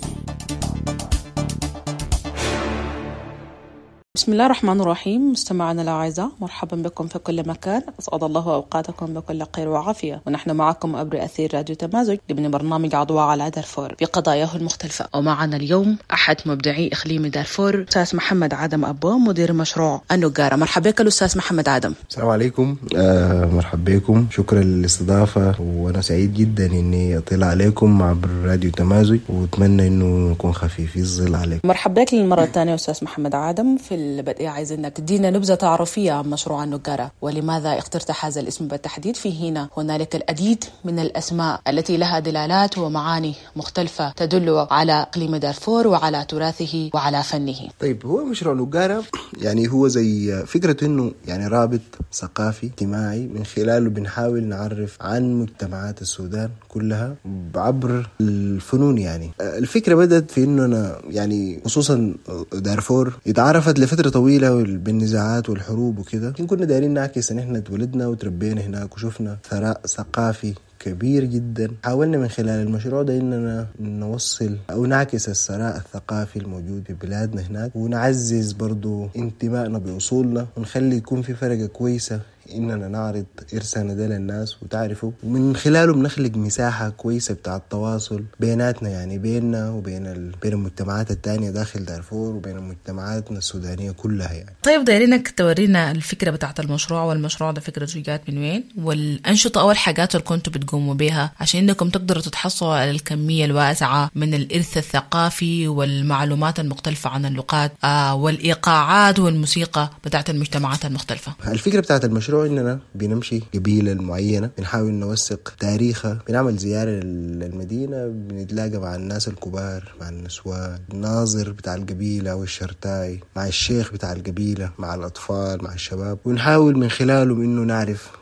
بسم الله الرحمن الرحيم. مستمعنا الأعزاء، مرحبا بكم في كل مكان، أسعد الله أوقاتكم بكل خير وعافية، ونحن معكم عبر أثير راديو تمازج ضمن برنامج أضواء على دارفور بقضاياه المختلفة. ومعنا اليوم أحد مبدعي إقليم دارفور، أستاذ محمد عادم أبو، مدير مشروع النجارة. مرحبا بك الأستاذ محمد عادم. السلام عليكم. آه مرحبا بكم، شكرا للاستضافة، وأنا سعيد جدا إني أطلع عليكم عبر راديو تمازج، وأتمنى إنه نكون خفيفين الظل عليكم. مرحبا بك للمرة الثانية أستاذ محمد عادم. في البداية عايزينك تدينا نبذة تعرفية عن مشروع النجارة، ولماذا اخترت هذا الاسم بالتحديد. في هنا هنالك العديد من الأسماء التي لها دلالات ومعاني مختلفة تدل على إقليم دارفور وعلى تراثه وعلى فنه. طيب، هو مشروع نجارة يعني هو زي فكرة إنه يعني رابط ثقافي اجتماعي من خلاله بنحاول نعرف عن مجتمعات السودان كلها عبر الفنون. يعني الفكرة بدأت في إنه أنا يعني خصوصا دارفور اتعرفت لفترة طويلة بالنزاعات والحروب وكده، كنا دايرين نعكس ان احنا اتولدنا وتربينا هناك وشوفنا ثراء ثقافي كبير جدا. حاولنا من خلال المشروع ده اننا نوصل او نعكس الثراء الثقافي الموجود في بلادنا هناك، ونعزز برضو انتمائنا باصولنا، ونخلي يكون في فرقة كويسة إننا نعرض إرسالنا ده للناس وتعرفوا، ومن خلاله بنخلق مساحة كويسة بتاع التواصل بيناتنا، يعني بيننا وبين ال... بين المجتمعات التانية داخل دارفور وبين مجتمعاتنا السودانية كلها يعني. طيب، دايرينك تورينا الفكرة بتاعت المشروع، والمشروع ده فكرته جات من وين، والأنشطة أو الحاجات اللي كنتوا بتقوموا بها عشان إنكم تقدروا تتحصلوا على الكمية الواسعة من الإرث الثقافي والمعلومات المختلفة عن اللغات آه والإيقاعات والموسيقى بتاعت المجتمعات المختلفة. الفكرة بتاعت المشروع إننا بنمشي قبيلة معينة، بنحاول نوثق تاريخها، بنعمل زيارة للمدينة، بنتلاقى مع الناس الكبار، مع النسوان، الناظر بتاع القبيلة والشرطاي، مع الشيخ بتاع القبيلة، مع الأطفال، مع الشباب، ونحاول من خلالهم إنه نعرف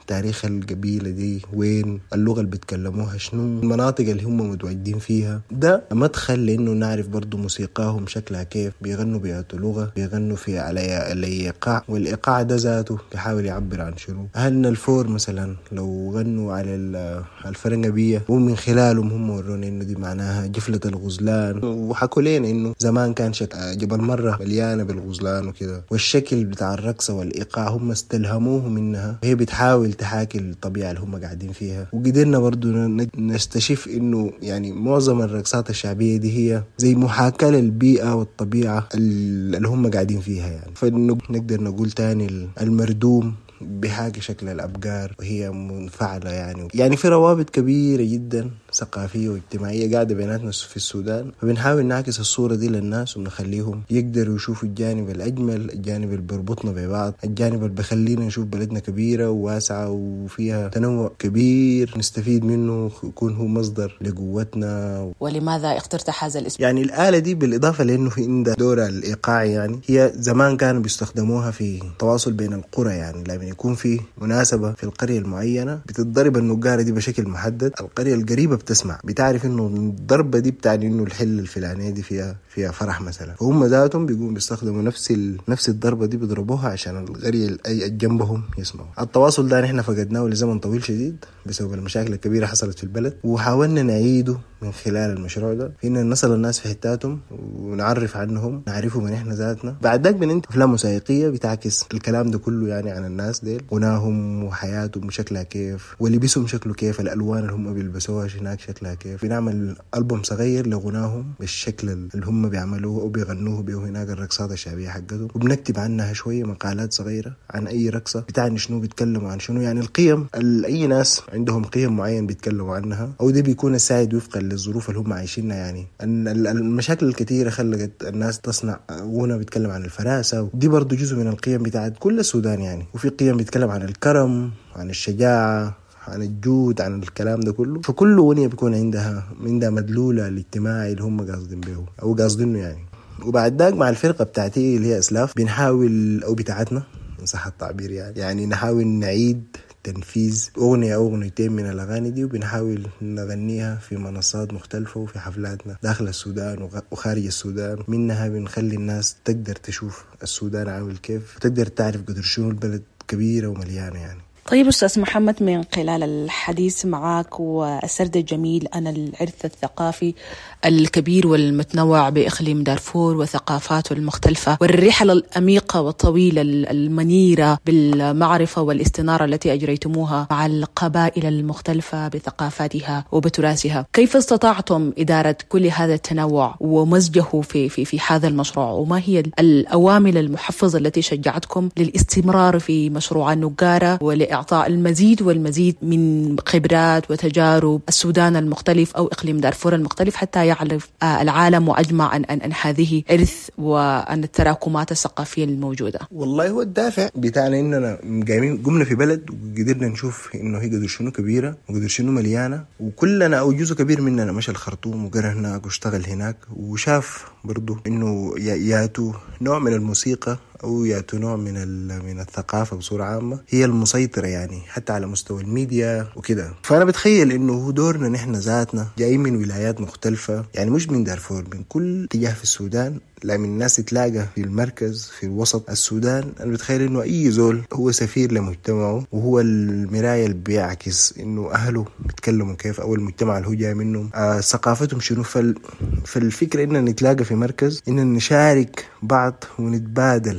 تاريخ القبيلة دي وين، اللغة اللي بيتكلموها شنو، المناطق اللي هم متواجدين فيها. ده مدخل لأنه نعرف برضو موسيقاهم شكلها كيف، بيغنوا بيأتوا لغة، بيغنوا في على الإيقاع، والإيقاع ده ذاته بيحاول يعبر عن شنو. أهلنا الفور مثلا لو غنوا على الفرنجبية ومن خلالهم هم ورونا إنه دي معناها جفلة الغزلان، وحكوا لنا إنه زمان كان شكل جبل مرة مليانة بالغزلان وكده، والشكل بتاع الرقصة والإيقاع هم استلهموه منها، وهي بتحاول تحاكي الطبيعة اللي هم قاعدين فيها. وقدرنا برضو نستشف إنه يعني معظم الرقصات الشعبية دي هي زي محاكاة للبيئة والطبيعة اللي هم قاعدين فيها يعني. فنقدر نقول تاني المردوم بحاجة شكل الأبقار وهي منفعلة يعني يعني في روابط كبيرة جدا ثقافية واجتماعية قاعدة بيناتنا في السودان، فبنحاول نعكس الصورة دي للناس ونخليهم يقدروا يشوفوا الجانب الأجمل، الجانب اللي بيربطنا ببعض، الجانب اللي بيخلينا نشوف بلدنا كبيرة وواسعة وفيها تنوع كبير نستفيد منه، يكون هو مصدر لقوتنا. ولماذا اخترت هذا الاسم؟ يعني الآلة دي بالإضافة لأنه في عندها دور الإيقاعي، يعني هي زمان كانوا بيستخدموها في تواصل بين القرى، يعني لما يكون في مناسبة في القرية المعينة بتتضرب النقارة دي بشكل محدد، القرية القريبة بتسمع، بتعرف انه الضربة دي بتعني انه الحل الفلانية دي فيها فيها فرح مثلا، فهم ذاتهم بيقوموا بيستخدموا نفس ال... نفس الضربة دي بيضربوها عشان القرية اي جنبهم يسمعوا. التواصل ده نحن فقدناه لزمن طويل شديد بسبب المشاكل الكبيرة حصلت في البلد، وحاولنا نعيده من خلال المشروع ده، فإن نصل الناس في حتاتهم ونعرف عنهم، نعرفهم من احنا ذاتنا. بعد ذاك بننتج افلام موسيقية بتعكس الكلام ده كله يعني عن الناس ديل، غناهم وحياتهم شكلها كيف، ولبسهم شكله كيف، الالوان اللي هم بيلبسوها هناك شكلها كيف. بنعمل ألبوم صغير لغناهم بالشكل اللي هم بيعملوه او بيغنوه به هناك، الرقصات الشعبية حقتهم، وبنكتب عنها شوية مقالات صغيرة عن اي رقصة بتعني شنو، بيتكلموا عن شنو، يعني القيم، اي ناس عندهم قيم معين بيتكلموا عنها، او ده بيكون السائد وفقا للظروف اللي هم عايشينها. يعني المشاكل الكثيرة خلقت الناس تصنع غنى بيتكلم عن الفراسة، ودي برضو جزء من القيم بتاعت كل السودان يعني. وفي قيم بيتكلم عن الكرم، عن الشجاعة، عن الجود، عن الكلام ده كله. فكل أغنية بيكون عندها عندها مدلولة الاجتماعي اللي هم قاصدين به أو قاصدينه يعني. وبعد ذاك مع الفرقة بتاعتي اللي هي أسلاف بنحاول، أو بتاعتنا إن صح التعبير يعني يعني نحاول نعيد تنفيذ أغنية أو أغنيتين من الأغاني دي، وبنحاول نغنيها في منصات مختلفة وفي حفلاتنا داخل السودان وخارج السودان. منها بنخلي الناس تقدر تشوف السودان عامل كيف، وتقدر تعرف قدر شنو البلد كبيرة ومليانة يعني. طيب أستاذ محمد، من خلال الحديث معك والسرد الجميل عن الإرث الثقافي الكبير والمتنوع بإقليم دارفور وثقافاته المختلفة، والرحلة الأميقة والطويلة المنيرة بالمعرفة والاستنارة التي أجريتموها مع القبائل المختلفة بثقافاتها وبتراثها، كيف استطعتم إدارة كل هذا التنوع ومزجه في في في هذا المشروع؟ وما هي الأوامر المحفزة التي شجعتكم للاستمرار في مشروع النقارة ولإعطاء المزيد والمزيد من خبرات وتجارب السودان المختلف أو إقليم دارفور المختلف، حتى يعرف العالم وأجمع عن أن هذه إرث وأن التراكمات الثقافية الموجودة؟ والله هو الدافع بتاعنا إننا قايمين قمنا في بلد وقدرنا نشوف إنه هي قدر شنو كبيرة وقدر شنو مليانة، وكلنا أو جزء كبير مننا مشى الخرطوم وقرأ هناك واشتغل هناك، وشاف برضو إنه ياتوا نوع من الموسيقى أو ياتوا نوع من من الثقافة بصورة عامة هي المسيطرة يعني حتى على مستوى الميديا وكده. فأنا بتخيل إنه هو دورنا نحن ذاتنا جايين من ولايات مختلفة، يعني مش من دارفور، من كل اتجاه في السودان، لما الناس تتلاقى في المركز في الوسط السودان. أنا بتخيل إنه أي زول هو سفير لمجتمعه، وهو المراية اللي بيعكس إنه أهله بيتكلموا كيف أو المجتمع اللي هو جاي منهم آه ثقافتهم شنو. فال فالفكرة إننا نتلاقى في مركز، إننا نشارك بعض ونتبادل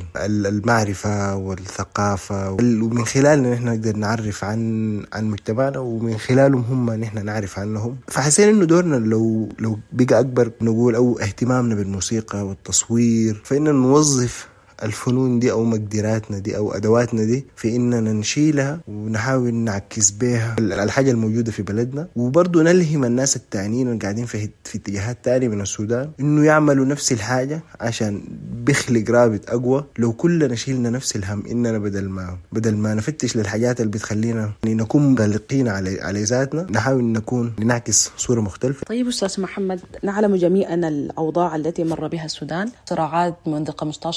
المعرفة والثقافة، ومن خلالنا نحن نقدر نعرف عن عن مجتمعنا، ومن خلالهم هم نحن نعرف عنهم. فحسين إنه دورنا لو لو بقى أكبر نقول أو اهتمامنا بالموسيقى والتصوير، فإننا نوظف الفنون دي أو مقدراتنا دي أو أدواتنا دي في إننا نشيلها ونحاول نعكس بها الحاجة الموجودة في بلدنا، وبرضو نلهم الناس التانيين اللي قاعدين في في اتجاهات تانية من السودان إنه يعملوا نفس الحاجة، عشان بيخلق رابط أقوى لو كلنا شيلنا نفس الهم. إننا بدل ما بدل ما نفتش للحاجات اللي بتخلينا نكون غالقين على على ذاتنا، نحاول نكون نعكس صورة مختلفة. طيب أستاذ محمد، نعلم جميعا الأوضاع التي مر بها السودان، صراعات منذ خمسة عشر أبريل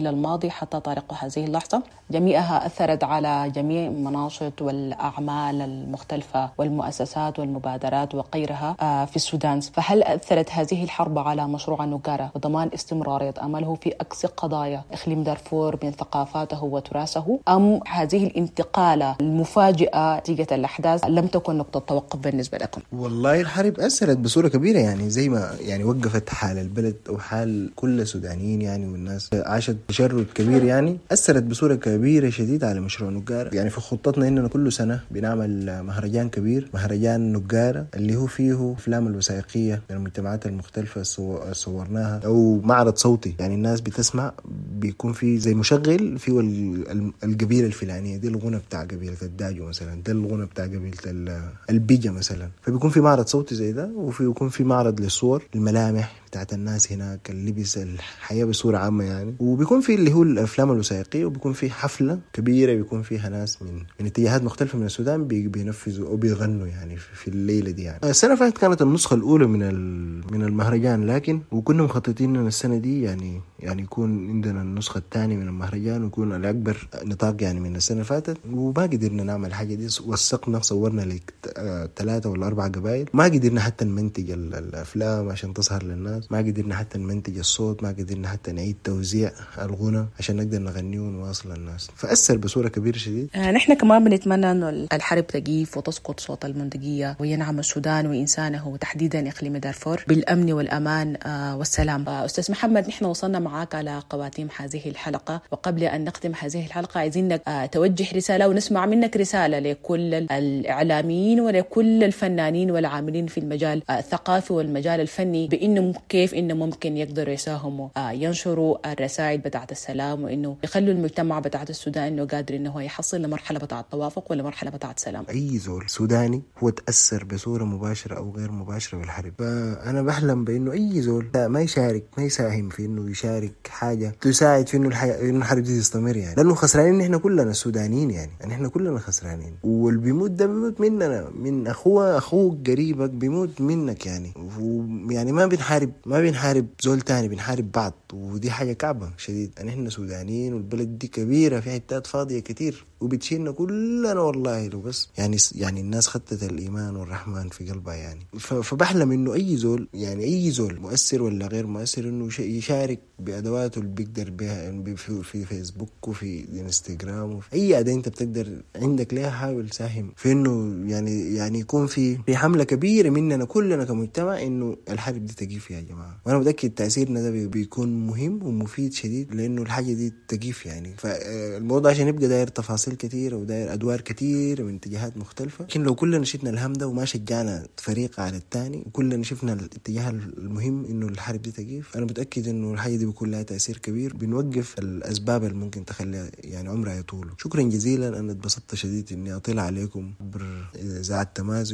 الماضي حتى طريق هذه اللحظة، جميعها أثرت على جميع المناشط والأعمال المختلفة والمؤسسات والمبادرات وغيرها في السودان. فهل أثرت هذه الحرب على مشروع النجارة وضمان استمرارية أمله في أقصى قضايا إقليم دارفور من ثقافاته وتراثه، أم هذه الانتقالة المفاجئة نتيجة الأحداث لم تكن نقطة توقف بالنسبة لكم؟ والله الحرب أثرت بصورة كبيرة، يعني زي ما يعني وقفت حال البلد أو حال كل السودانيين يعني، والناس عاشت تشرد كبير، يعني أثرت بصورة كبيرة شديدة على مشروع نجارة. يعني في خطتنا إننا كل سنة بنعمل مهرجان كبير، مهرجان نجارة، اللي هو فيه أفلام الوثائقية من المجتمعات المختلفة صورناها، أو معرض صوتي، يعني الناس بتسمع، بيكون في زي مشغل فيه القبيلة الفلانية، دي الغنى بتاع قبيلة الداجو مثلا، ده الغنى بتاع قبيلة البيجا مثلا. فبيكون في معرض صوتي زي ده، وفي يكون في معرض للصور، الملامح بتاعت الناس هناك، اللبس، الحياة بصورة عامة يعني. وبيكون في اللي هو الأفلام الوثائقية، وبيكون في حفلة كبيرة بيكون فيها ناس من من اتجاهات مختلفة من السودان بينفذوا أو بيغنوا يعني في الليلة دي. يعني السنة فاتت كانت النسخة الأولى من من المهرجان، لكن وكنا مخططين إن السنة دي يعني يعني يكون عندنا النسخة الثانية من المهرجان، ويكون الأكبر نطاق يعني من السنة فاتت، وما قدرنا نعمل حاجة دي. وثقنا، صورنا لك ثلاثة ولا أربعة قبائل، ما قدرنا حتى نمنتج الأفلام عشان تظهر للناس، ما قدرنا حتى نمنتج الصوت، ما قدرنا حتى نعيد توزيع الغنى عشان نقدر نغنيه ونواصل الناس. فأثر بصورة كبيرة شديد. آه نحن كمان بنتمنى أنه الحرب تقيف وتسقط صوت المنطقية، وينعم السودان وإنسانه وتحديدا إقليم دارفور بالأمن والأمان آه والسلام. آه أستاذ محمد، نحن وصلنا معك على خواتيم هذه الحلقة، وقبل أن نختم هذه الحلقة عايزينك آه توجه رسالة ونسمع منك رسالة لكل الإعلاميين ولكل الفنانين والعاملين في المجال آه الثقافي والمجال الفني، بأنه كيف إنه ممكن يقدروا يساهموا آه ينشروا الرسائل بتاعت السلام، وإنه يخلوا المجتمع بتاعت السودان إنه قادر إنه يحصل لمرحلة بتاعت توافق ولا مرحلة بتاعت سلام. أي زول سوداني هو تأثر بصورة مباشرة أو غير مباشرة بالحرب، فأنا بحلم بإنه أي زول ما يشارك، ما يساهم في إنه يشارك حاجة تساعد في إنه الحي... إنه الحرب دي تستمر، يعني لأنه خسرانين إحنا كلنا السودانيين، يعني يعني إحنا كلنا خسرانين، واللي بيموت ده بيموت مننا، من أخوه أخوك قريبك بيموت منك يعني. ويعني ما بنحارب ما بنحارب زول تاني، بنحارب بعض، ودي حاجة كعبة شديد. يعني إحنا سودانيين، والبلد دي كبيرة في حتات فاضية كتير، وبتشيلنا كلنا والله لو بس يعني يعني الناس خدت الإيمان والرحمن في قلبها يعني. فبحلم إنه أي زول، يعني أي زول مؤثر ولا غير مؤثر، إنه يشارك بأدواته اللي بيقدر بها في, في فيسبوك وفي انستغرام وفي أي أداة أنت بتقدر عندك لها، حاول ساهم في إنه يعني يعني يكون في في حملة كبيرة مننا كلنا كمجتمع إنه الحرب دي تقيف يا جماعة. وأنا متأكد تأثيرنا ده بيكون مهم ومفيد شديد، لأنه الحاجة دي تقيف يعني. فالموضوع عشان يبقى داير تفاصيل كتير وداير أدوار كتير من اتجاهات مختلفة، لكن لو كلنا شفنا الهم ده وما شجعنا فريق على الثاني، وكلنا شفنا الاتجاه المهم إنه الحرب دي تقيف، أنا متأكد إنه الحاجة دي بيكون لها تأثير كبير، بنوقف الأسباب اللي ممكن تخلي يعني عمرها يطول. شكرا جزيلا، أنا اتبسطت شديد إني أطلع عليكم بإذاعة تمازج،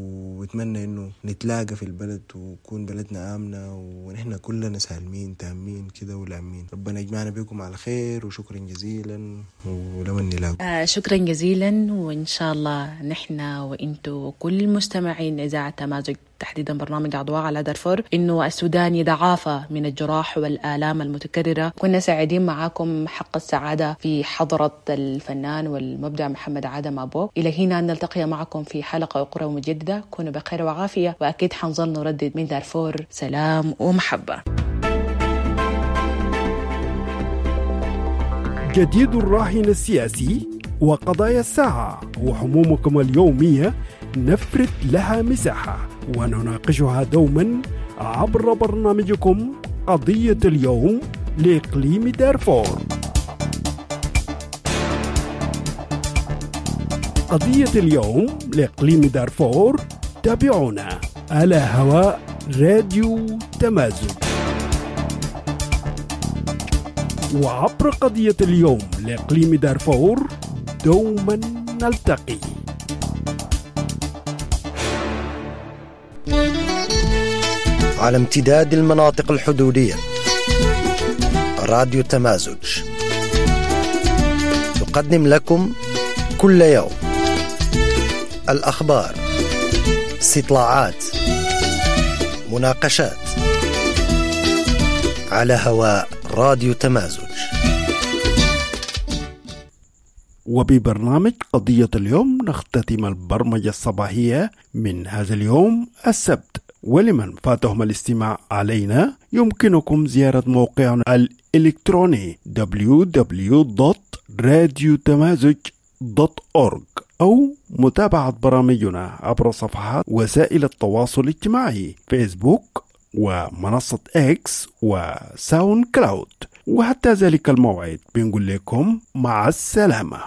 واتمنى إنه نتلاقى في البلد ويكون بلدنا آمنة، ونحن كلنا سالمين تامين كده ولامين. ربنا يجمعنا بكم على خير، وشكرا جزيلا، ولمن نلاقوا. آه شكرا جزيلا، وإن شاء الله نحن وإنتو كل مستمعين إذاعة تمازج، تحديدا برنامج أضواء على دارفور، إنه السودان يتعافى من الجراح والآلام المتكررة. كنا سعيدين معاكم حق السعادة في حضرة الفنان والمبدع محمد عادم أبو. إلى هنا نلتقي معكم في حلقة أخرى مجددة، كونوا بخير وعافية، وأكيد حنظل نردد من دارفور سلام ومحبة. جديد الراهن السياسي وقضايا الساعة وهمومكم اليومية نفرد لها مساحة ونناقشها دوما عبر برنامجكم قضية اليوم لإقليم دارفور. قضية اليوم لإقليم دارفور، تابعونا على هواء راديو تمازج، وعبر قضية اليوم لإقليم دارفور دوما نلتقي. على امتداد المناطق الحدودية، راديو تمازج يقدم لكم كل يوم الأخبار، استطلاعات، مناقشات على هواء راديو تمازج. وببرنامج قضية اليوم نختتم البرمجة الصباحية من هذا اليوم السبت. ولمن فاتهم الاستماع علينا يمكنكم زيارة موقعنا الإلكتروني دبليو دبليو دوت راديو تمازج دوت أورغ أو متابعة برامجنا عبر صفحات وسائل التواصل الاجتماعي فيسبوك ومنصة إكس وساوند كلاود. وحتى ذلك الموعد بنقول لكم مع السلامة.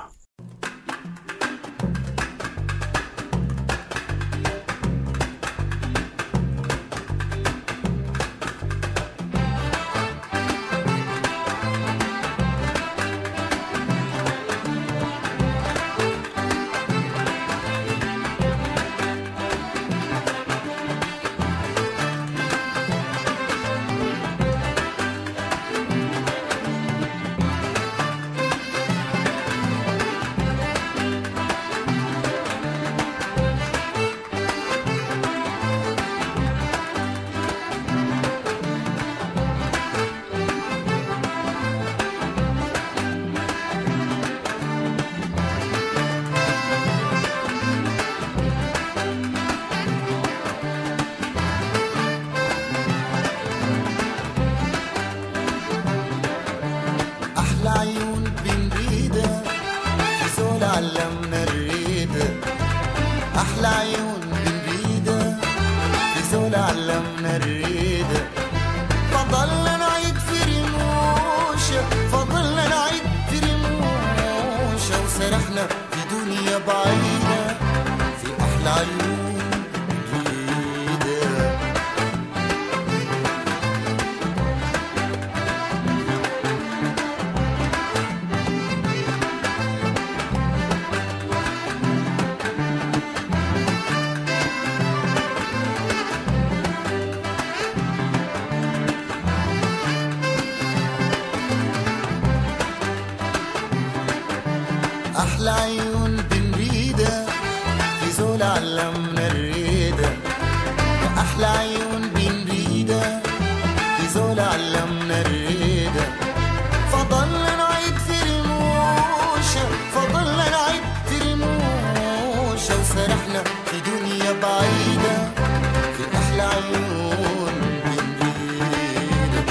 أحلى عيون بنريدها في زول علمنا الريدة. أحلى عيون بنريدها في زول علمنا الريدة. فضلنا نعيد في رموشة فضلنا نعيد في رموشة وسرحنا في دنيا بعيدة في أحلى عيون بنريدها.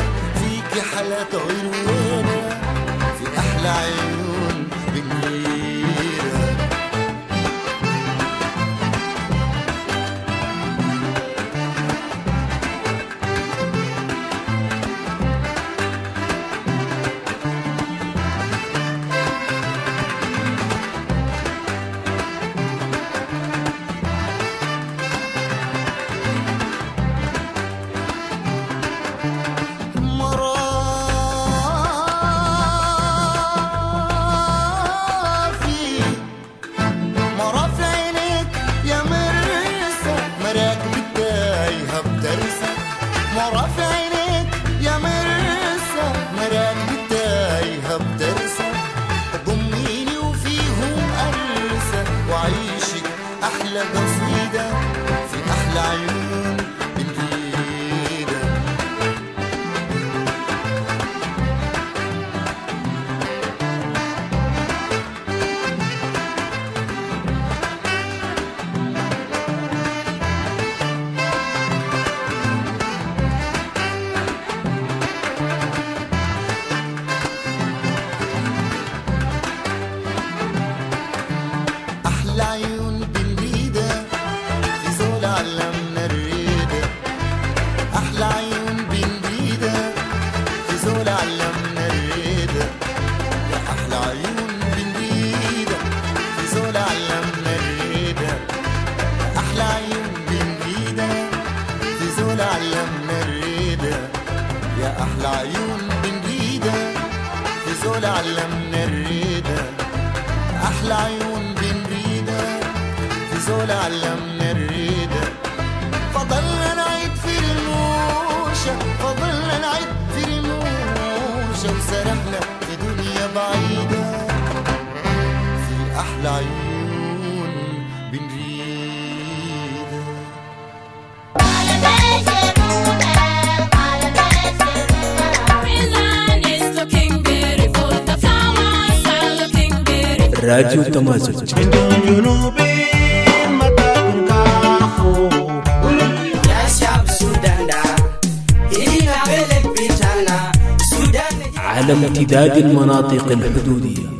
حالات غير وينه في أحلى عيون بنريد. أحلى قصيدة في أحلى عيون بنريدها. أحلى عيون بنريدها في زول علمنا الريدة. أحلى عيون بنريدها في زول علمنا الريدة. يا أحلى عيون بنريدها في زول علمنا الريدة. أحلى عيون بنريدها في زول علمنا الريدة. يا أحلى عيون بنريدها في زول علمنا الريدة. أحلى عيون بنريدها في زول علمنا الريدة. فضلنا نعيد في الموشة، فضلنا نعيد في الموشة، وسرحنا في دنيا بعيدة في أحلى عيون بنريدها. راديو تمازج. على امتداد المناطق الحدودية.